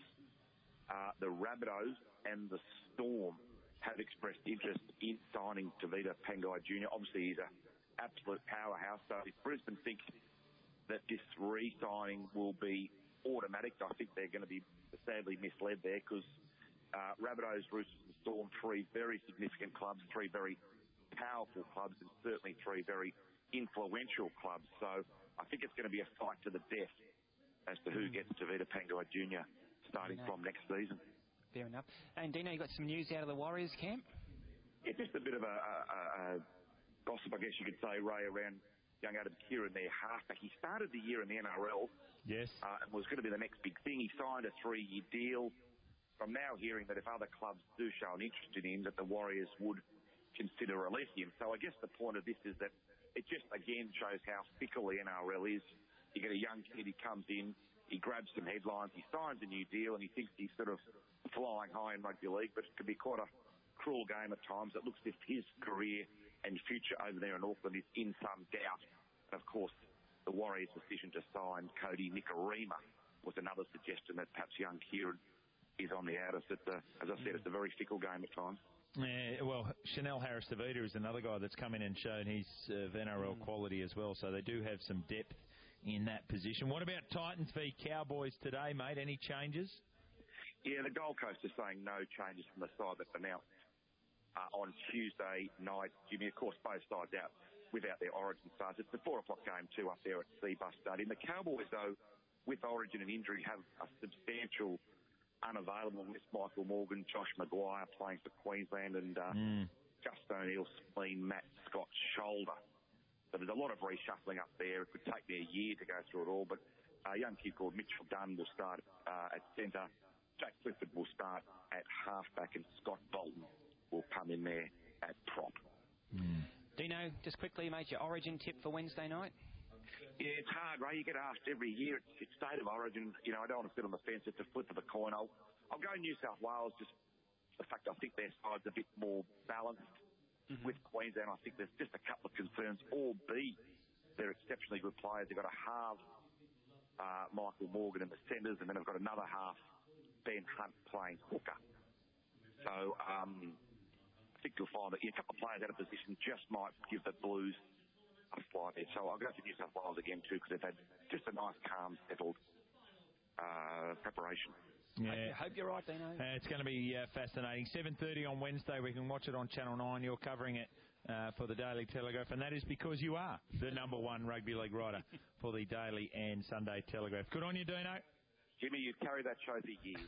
the Rabbitohs and the Storm have expressed interest in signing Tavita Pangai Jr. Obviously, he's an absolute powerhouse, so if Brisbane think that this re-signing will be automatic, I think they're going to be sadly misled there because Rabbitohs, Roosters and Storm, 3 very significant clubs, 3 very powerful clubs and certainly 3 very influential clubs. So I think it's going to be a fight to the death as to who gets Tavita Pangai Jr. starting from next season. Fair enough. And Dino, you got some news out of the Warriors camp? Yeah, just a bit of a gossip, I guess you could say, Ray, around young Adam Kieran, their halfback. He started the year in the NRL. Yes. And was going to be the next big thing. He signed a 3-year deal. I'm now hearing that if other clubs do show an interest in him, that the Warriors would consider releasing him. So I guess the point of this is that it just, again, shows how fickle the NRL is. You get a young kid, he comes in, he grabs some headlines, he signs a new deal, and he thinks he's sort of flying high in rugby league, but it can be quite a cruel game at times. It looks as if his career and future over there in Auckland is in some doubt. And, of course, the Warriors' decision to sign Cody Nikorima was another suggestion that perhaps young Kieran is on the outer. As I said, it's a very fickle game at times. Yeah, well, Chanel Harris-Tavita is another guy that's come in and shown he's of NRL quality as well, so they do have some depth in that position. What about Titans v Cowboys today, mate? Any changes? Yeah, the Gold Coast is saying no changes from the side that's announced on Tuesday night. Jimmy, of course, both sides out without their Origin stars. It's the 4 o'clock game too up there at Seabus Stadium. The Cowboys, though, with Origin and injury, have a substantial unavailable list. Michael Morgan, Josh Maguire playing for Queensland, and Justin O'Neill spleen, Matt Scott's shoulder. So there's a lot of reshuffling up there. It could take me a year to go through it all, but a young kid called Mitchell Dunn will start at centre. Jack Clifford will start at halfback, and Scott Bolton will come in there at prop. Dino, just quickly, mate, your Origin tip for Wednesday night? Yeah, it's hard, Ray. You get asked every year. It's state of origin. You know, I don't want to sit on the fence. It's a flip of a coin. I'll go New South Wales, just the fact I think their side's a bit more balanced. With Queensland, I think there's just a couple of concerns, albeit they're exceptionally good players. They've got a half Michael Morgan in the centres, and then I've got another half Ben Hunt playing hooker. So I think you'll find that a couple of players out of position just might give the Blues a fly there. So I'll go to New South Wales again too, because they've had just a nice, calm, settled preparation. Yeah. I hope you're right, Dino. It's going to be fascinating. 7:30 on Wednesday. We can watch it on Channel 9. You're covering it for the Daily Telegraph, and that is because you are the number one rugby league writer for the Daily and Sunday Telegraph. Good on you, Dino. Jimmy, you've carried that show for years.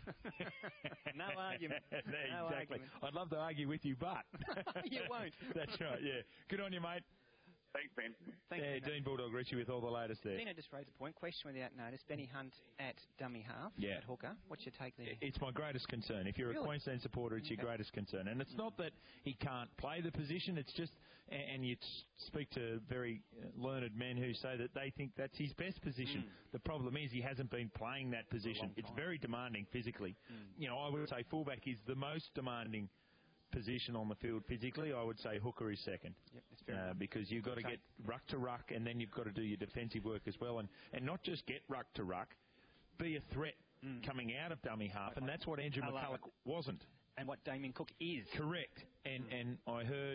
No argument. No exactly. argument. I'd love to argue with you, but... You won't. That's right, yeah. Good on you, mate. Thanks, Ben. Thanks, Dean Bulldog Richie with all the latest there. Dino just raised a point. Question without notice. Benny Hunt at dummy half, at hooker. What's your take there? It's my greatest concern. If you're a Queensland supporter, it's your greatest concern. And it's not that he can't play the position. It's just, and you speak to very learned men who say that they think that's his best position. The problem is he hasn't been playing that position. It's very demanding physically. You know, I would say fullback is the most demanding position on the field physically. I would say hooker is second. Yep, that's fair because you've got to get ruck to ruck, and then you've got to do your defensive work as well, and not just get ruck to ruck, be a threat coming out of dummy half, and that's what Andrew McCulloch wasn't. And what Damien Cook is. Correct. And I heard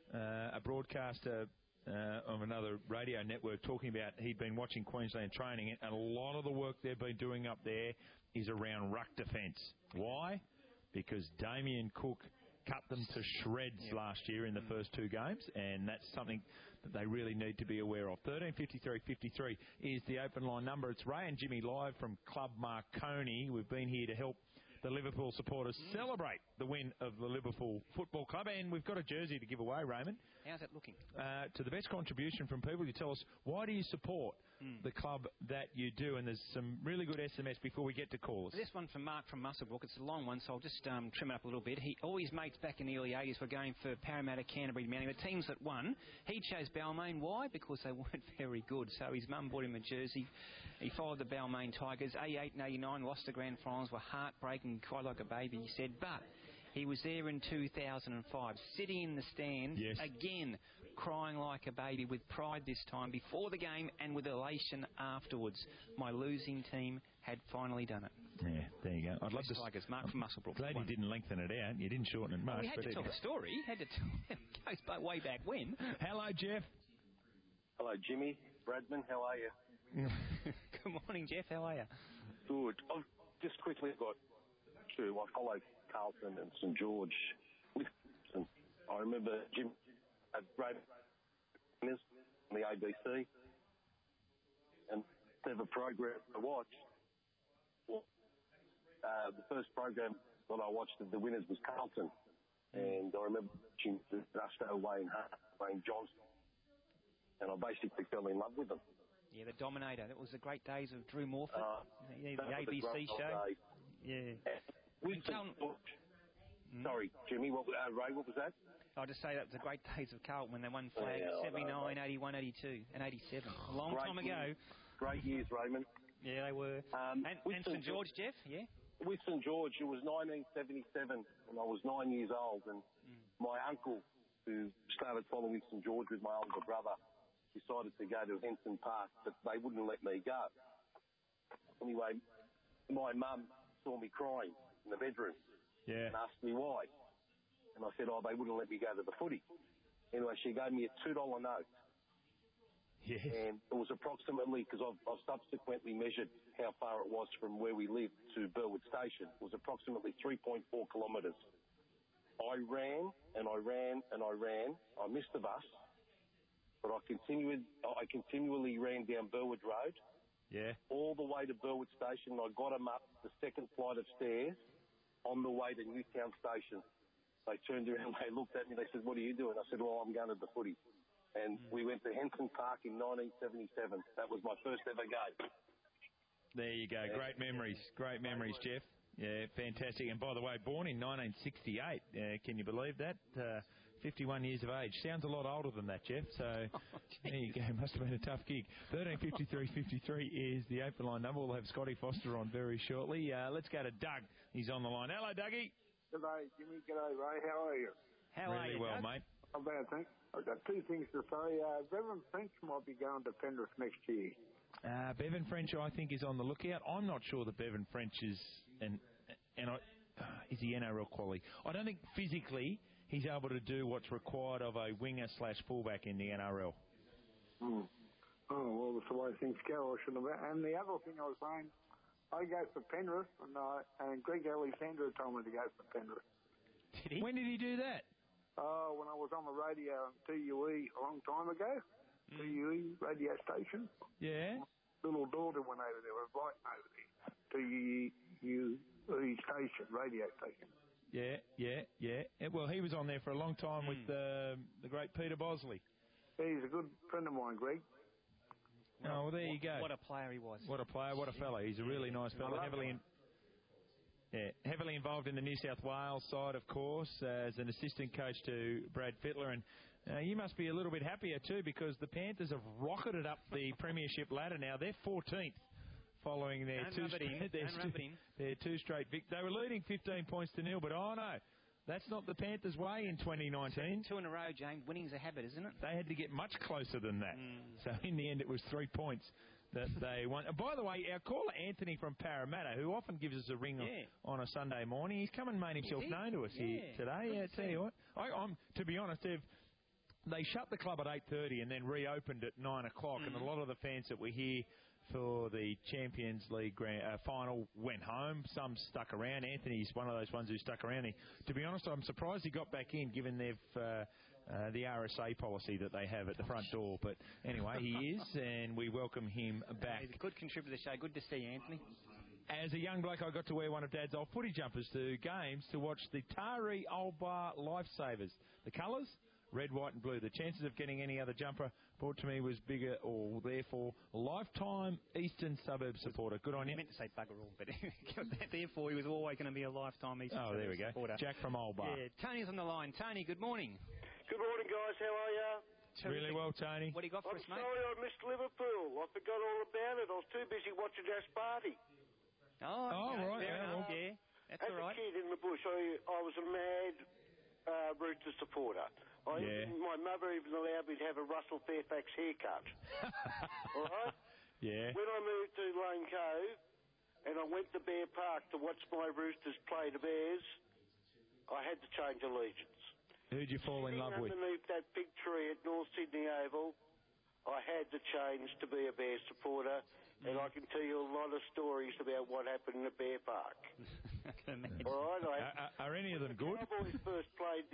a broadcaster of another radio network talking about he'd been watching Queensland training, and a lot of the work they've been doing up there is around ruck defence. Why? Because Damien Cook cut them to shreds last year in the first 2 games, and that's something that they really need to be aware of. 1353-53 is the open line number. It's Ray and Jimmy live from Club Marconi. We've been here to help the Liverpool supporters celebrate the win of the Liverpool Football Club, and we've got a jersey to give away, Raymond. How's that looking? To the best contribution from people, you tell us, why do you support the club that you do? And there's some really good SMS before we get to callers. This one from Mark from Muswellbrook. It's a long one, so I'll just trim it up a little bit. All his mates back in the early 80s were going for Parramatta, Canterbury, Manly, the teams that won. He chose Balmain. Why? Because they weren't very good. So his mum bought him a jersey. He followed the Balmain Tigers. 88 and 89, lost the grand finals, were heartbreaking, cried like a baby, he said. But he was there in 2005, sitting in the stand, again, crying like a baby with pride this time, before the game and with elation afterwards. My losing team had finally done it. Yeah, there you go. I'd love to... Tigers, Mark from Muswellbrook. Glad you didn't lengthen it out. You didn't shorten it much. Well, we had to tell the story. It goes way back when. Hello, Jeff. Hello, Jimmy. Bradman, how are you? Good morning, Jeff. How are you? Good. I've just quickly got to... I follow Carlton and St George. I remember Jim at Radio on the ABC, and they have a program I watched. The first program that I watched of the winners was Carlton, and I remember watching the Gusto, Wayne Hart, Wayne Johnson. and I basically fell in love with them. Yeah, the Dominator. That was the great days of Drew Morford. The ABC show. Yeah. Sorry, Jimmy. Ray, what was that? I'll just say that was the great days of Carlton when they won flag 79, 81, 82 and 87. A long time ago. Great years, Raymond. Yeah, they were. And St George, Jeff, yeah? With St George, it was 1977 and I was 9 years old, and my uncle, who started following St George with my older brother, decided to go to Henson Park, but they wouldn't let me go. Anyway, my mum saw me crying in the bedroom and asked me why. And I said, they wouldn't let me go to the footy. Anyway, she gave me a $2 note. Yes. And it was approximately, because I've subsequently measured how far it was from where we lived to Burwood Station. It was approximately 3.4 kilometres. I ran and I ran and I ran. I missed the bus, but I continually ran down Burwood Road. Yeah. All the way to Burwood Station. I got them up the second flight of stairs on the way to Newtown Station. They turned around, they looked at me, they said, "What are you doing?" I said, "Well, I'm going to the footy." And we went to Henson Park in 1977. That was my first ever game. There you go. Great memories. Great memories, Jeff. Yeah, fantastic. And by the way, born in 1968. Can you believe that? 51 years of age. Sounds a lot older than that, Jeff. So there you go. Must have been a tough gig. 135353 is the open line number. We'll have Scotty Foster on very shortly. Let's go to Doug. He's on the line. Hello, Dougie. G'day, Jimmy. G'day, Ray. How are you? How are you, well, Doug? mate. Not bad, thanks. I've got two things to say. Bevan French might be going to Penrith next year. Bevan French, I think, is on the lookout. I'm not sure that Bevan French is is he NRL quality. I don't think physically he's able to do what's required of a winger/fullback in the NRL. Oh, well, that's the way things go. I shouldn't have. And the other thing I was saying, I go for Penrith, and Greg Alexander told me to go for Penrith. Did he? When did he do that? Oh, when I was on the radio on TUE a long time ago. TUE radio station. Yeah. Little daughter went over there, was inviting over there. TUE station, radio station. Yeah. Well, he was on there for a long time with the great Peter Bosley. He's a good friend of mine, Greg. Oh, well, there you go. What a player he was. What a player, what a fellow. He's a really nice fellow. Heavily involved in the New South Wales side, of course, as an assistant coach to Brad Fittler. And you must be a little bit happier too, because the Panthers have rocketed up the premiership ladder now. They're 14th following their two straight victories. They were leading 15 points to nil, but no. That's not the Panthers' way in 2019. Two in a row, James. Winning's a habit, isn't it? They had to get much closer than that. So in the end, it was 3 points that they won. By the way, our caller Anthony from Parramatta, who often gives us a ring on a Sunday morning, he's come and made himself known to us here today. Tell you what, I'm to be honest, they shut the club at 8:30 and then reopened at 9 o'clock, and a lot of the fans that were here for the Champions League final went home. Some stuck around. Anthony's one of those ones who stuck around. To be honest, I'm surprised he got back in, given they've the RSA policy that they have at the front door. But anyway, he is, and we welcome him back. He's a good contributor to the show. Good to see you, Anthony. As a young bloke, I got to wear one of Dad's old footy jumpers to games to watch the Taree Old Bar Lifesavers. The colours? Red, white and blue. The chances of getting any other jumper brought to me was bigger, or therefore lifetime Eastern Suburb supporter. Good on you. I meant to say bugger all, but therefore he was always going to be a lifetime Eastern Suburb there we go. supporter. Jack from Old Bar. Yeah, Tony's on the line. Tony, good morning. Good morning, guys. How are you? Really well, Tony. What do you got for us, mate? I'm sorry I missed Liverpool. I forgot all about it. I was too busy watching Ash Barty. Right. Yeah, that's all right. As a kid in the bush, I was a mad Roosters supporter. My mother even allowed me to have a Russell Fairfax haircut. All right? Yeah. When I moved to Lane Cove and I went to Bear Park to watch my Roosters play the Bears, I had to change allegiance. Who'd you fall in love with? Underneath that big tree at North Sydney Oval, I had to change to be a Bears supporter, and I can tell you a lot of stories about what happened in the Bear Park. I can imagine. All right? Are any of them good? When the Cowboys first played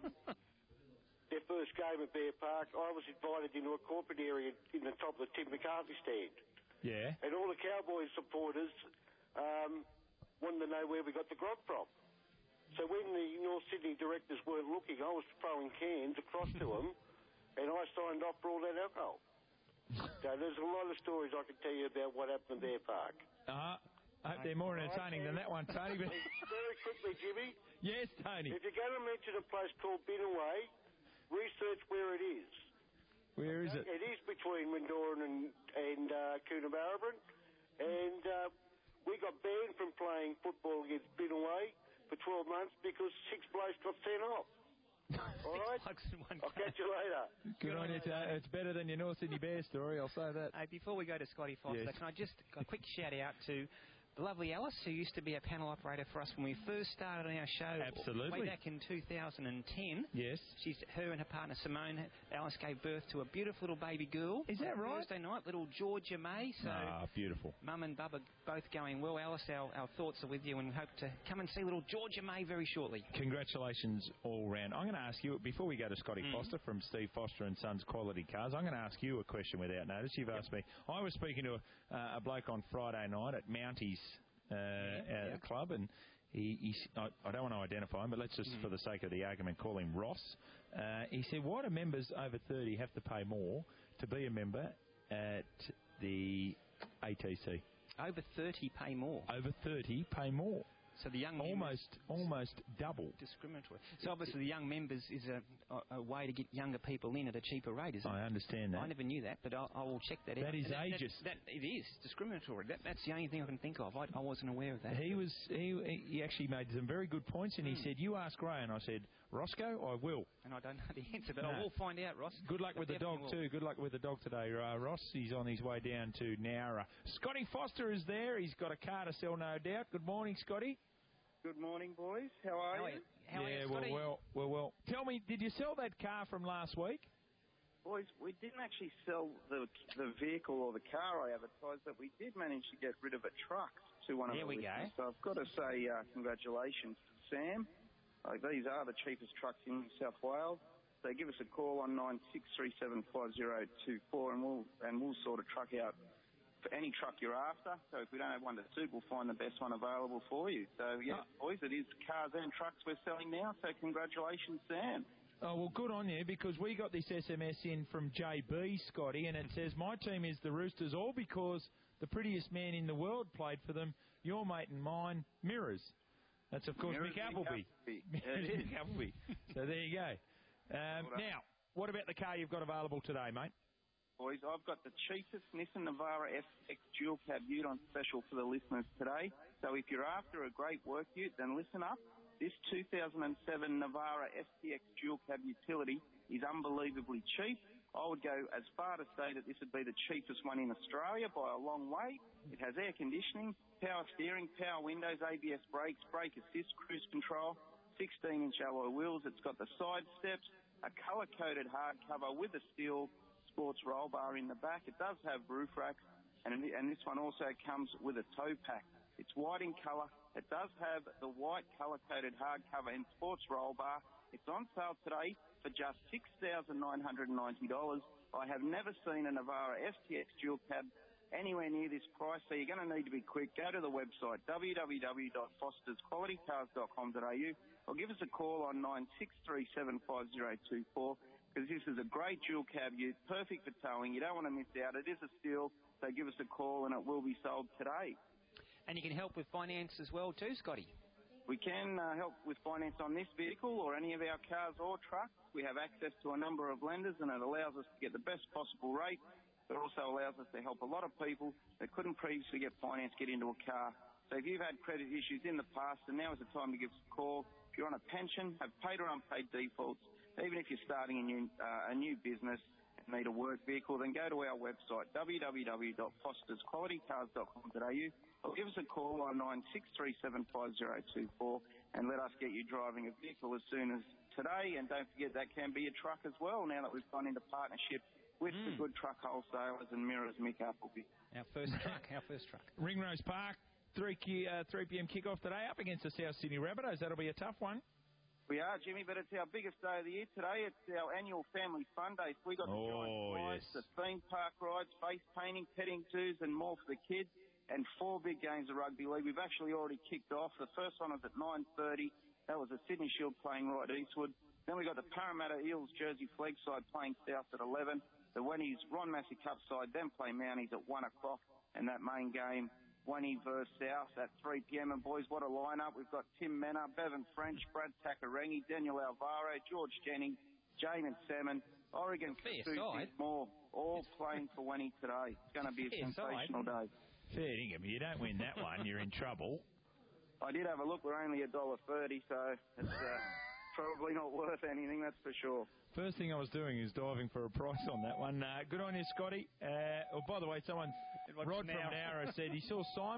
their first game at Bear Park, I was invited into a corporate area in the top of the Tim McCarthy stand. Yeah. And all the Cowboys supporters wanted to know where we got the grog from. So when the North Sydney directors weren't looking, I was throwing cans across to them, and I signed off for all that alcohol. So there's a lot of stories I can tell you about what happened in Bear Park. I hope they're more entertaining than that one, Tony. But very quickly, Jimmy. Yes, Tony. If you're going to mention a place called Binnaway, research where it is. Where is it? It is between Windoran and Coonabarabran. And we got banned from playing football against Binnaway for 12 months because 6 blokes got sent off. All right? I'll catch you later. Good on you. It's better than your North Sydney Bears story, I'll say that. Hey, before we go to Scotty Foster, Yes. can I just a quick shout out to the lovely Alice, who used to be a panel operator for us when we first started on our show. Absolutely. Way back in 2010. Yes. Her and her partner Simone, Alice gave birth to a beautiful little baby girl. Is that right? Thursday night, little Georgia May. So beautiful. Mum and Bub are both going well. Alice, our thoughts are with you, and we hope to come and see little Georgia May very shortly. Congratulations all round. I'm going to ask you, before we go to Scotty Foster from Steve Foster and Sons Quality Cars, I'm going to ask you a question without notice. You've asked me. I was speaking to a bloke on Friday night at Mounties club, and I don't want to identify him, but let's just, for the sake of the argument, call him Ross. He said, why do members over 30 have to pay more to be a member at the ATC? Over 30 pay more. Over 30 pay more. So the young almost double. Discriminatory. So obviously the young members is a way to get younger people in at a cheaper rate, isn't it? I understand that. I never knew that, but I will check that out. That is ageist. It is discriminatory. That's the only thing I can think of. I wasn't aware of that. He actually made some very good points, and he said, "You ask Ray," and I said, "Roscoe, I will." And I don't know the answer, but I will find out, Ross. Good luck with the dog too. Good luck with the dog today, Ross. He's on his way down to Nowra. Scotty Foster is there. He's got a car to sell, no doubt. Good morning, Scotty. Good morning, boys. How are you? How are you, Scotty? we're well. Tell me, did you sell that car from last week? Boys, we didn't actually sell the vehicle or the car I advertised, but we did manage to get rid of a truck to one of the listeners. So I've got to say congratulations to Sam. These are the cheapest trucks in New South Wales. So give us a call on 96375024 and we'll sort a truck out for any truck you're after. So if we don't have one to suit, we'll find the best one available for you. So, boys, it is cars and trucks we're selling now. So congratulations, Sam. Oh, well, good on you, because we got this SMS in from JB, Scotty, and it says, my team is the Roosters, all because the prettiest man in the world played for them, your mate and mine, Mirrors. That's, of course, Mick Appleby. Mick Appleby. So there you go. Now, what about the car you've got available today, mate? Boys, I've got the cheapest Nissan Navara STX dual cab ute on special for the listeners today. So if you're after a great work ute, then listen up. This 2007 Navara STX dual cab utility is unbelievably cheap. I would go as far to say that this would be the cheapest one in Australia by a long way. It has air conditioning, power steering, power windows, ABS brakes, brake assist, cruise control, 16-inch alloy wheels. It's got the side steps, a colour-coded hardcover with a steel sports roll bar in the back. It does have roof racks, and this one also comes with a tow pack. It's white in colour. It does have the white colour-coded hardcover and sports roll bar. It's on sale today for just $6,990. I have never seen a Navara STX dual cab anywhere near this price, so you're going to need to be quick. Go to the website, www.fostersqualitycars.com.au, or give us a call on 96375024. Because this is a great dual cab ute, perfect for towing. You don't want to miss out. It is a steal, so give us a call and it will be sold today. And you can help with finance as well too, Scotty. We can help with finance on this vehicle or any of our cars or trucks. We have access to a number of lenders, and it allows us to get the best possible rate. It also allows us to help a lot of people that couldn't previously get finance get into a car. So if you've had credit issues in the past, then now is the time to give us a call. If you're on a pension, have paid or unpaid defaults, even if you're starting a new business and need a work vehicle, then go to our website, www.fostersqualitycars.com.au, or give us a call on 96375024 and let us get you driving a vehicle as soon as today. And don't forget, that can be a truck as well, now that we've gone into partnership with the good truck wholesalers and Mirrors, Mick Appleby. Our first truck. Ringrose Park, 3 p.m. kickoff today up against the South Sydney Rabbitohs. That'll be a tough one. We are, Jimmy, but it's our biggest day of the year today. It's our annual family fun day. We got the giant rides, the theme park rides, face painting, petting zoos, and more for the kids, and 4 big games of rugby league. We've actually already kicked off. The first one was at 9:30. That was the Sydney Shield playing right eastward. Then we got the Parramatta Eels Jersey Flag side playing South at 11. The Wennies Ron Massey Cup side then play Mounties at 1 o'clock. And that main game, Wenny versus South at 3 p.m. And boys, what a lineup. We've got Tim Menner, Bevan French, Brad Takarengi, Daniel Alvaro, George Jennings, Jamin Salmon, Oregon Moore, all playing for Wenny today. It's going to be a sensational day. Fair dinkum. You don't win that one, you're in trouble. I did have a look. We're only $1.30, so it's probably not worth anything, that's for sure. First thing I was doing is diving for a price on that one. Good on you, Scotty. By the way, Rod from Nowra said he saw Simon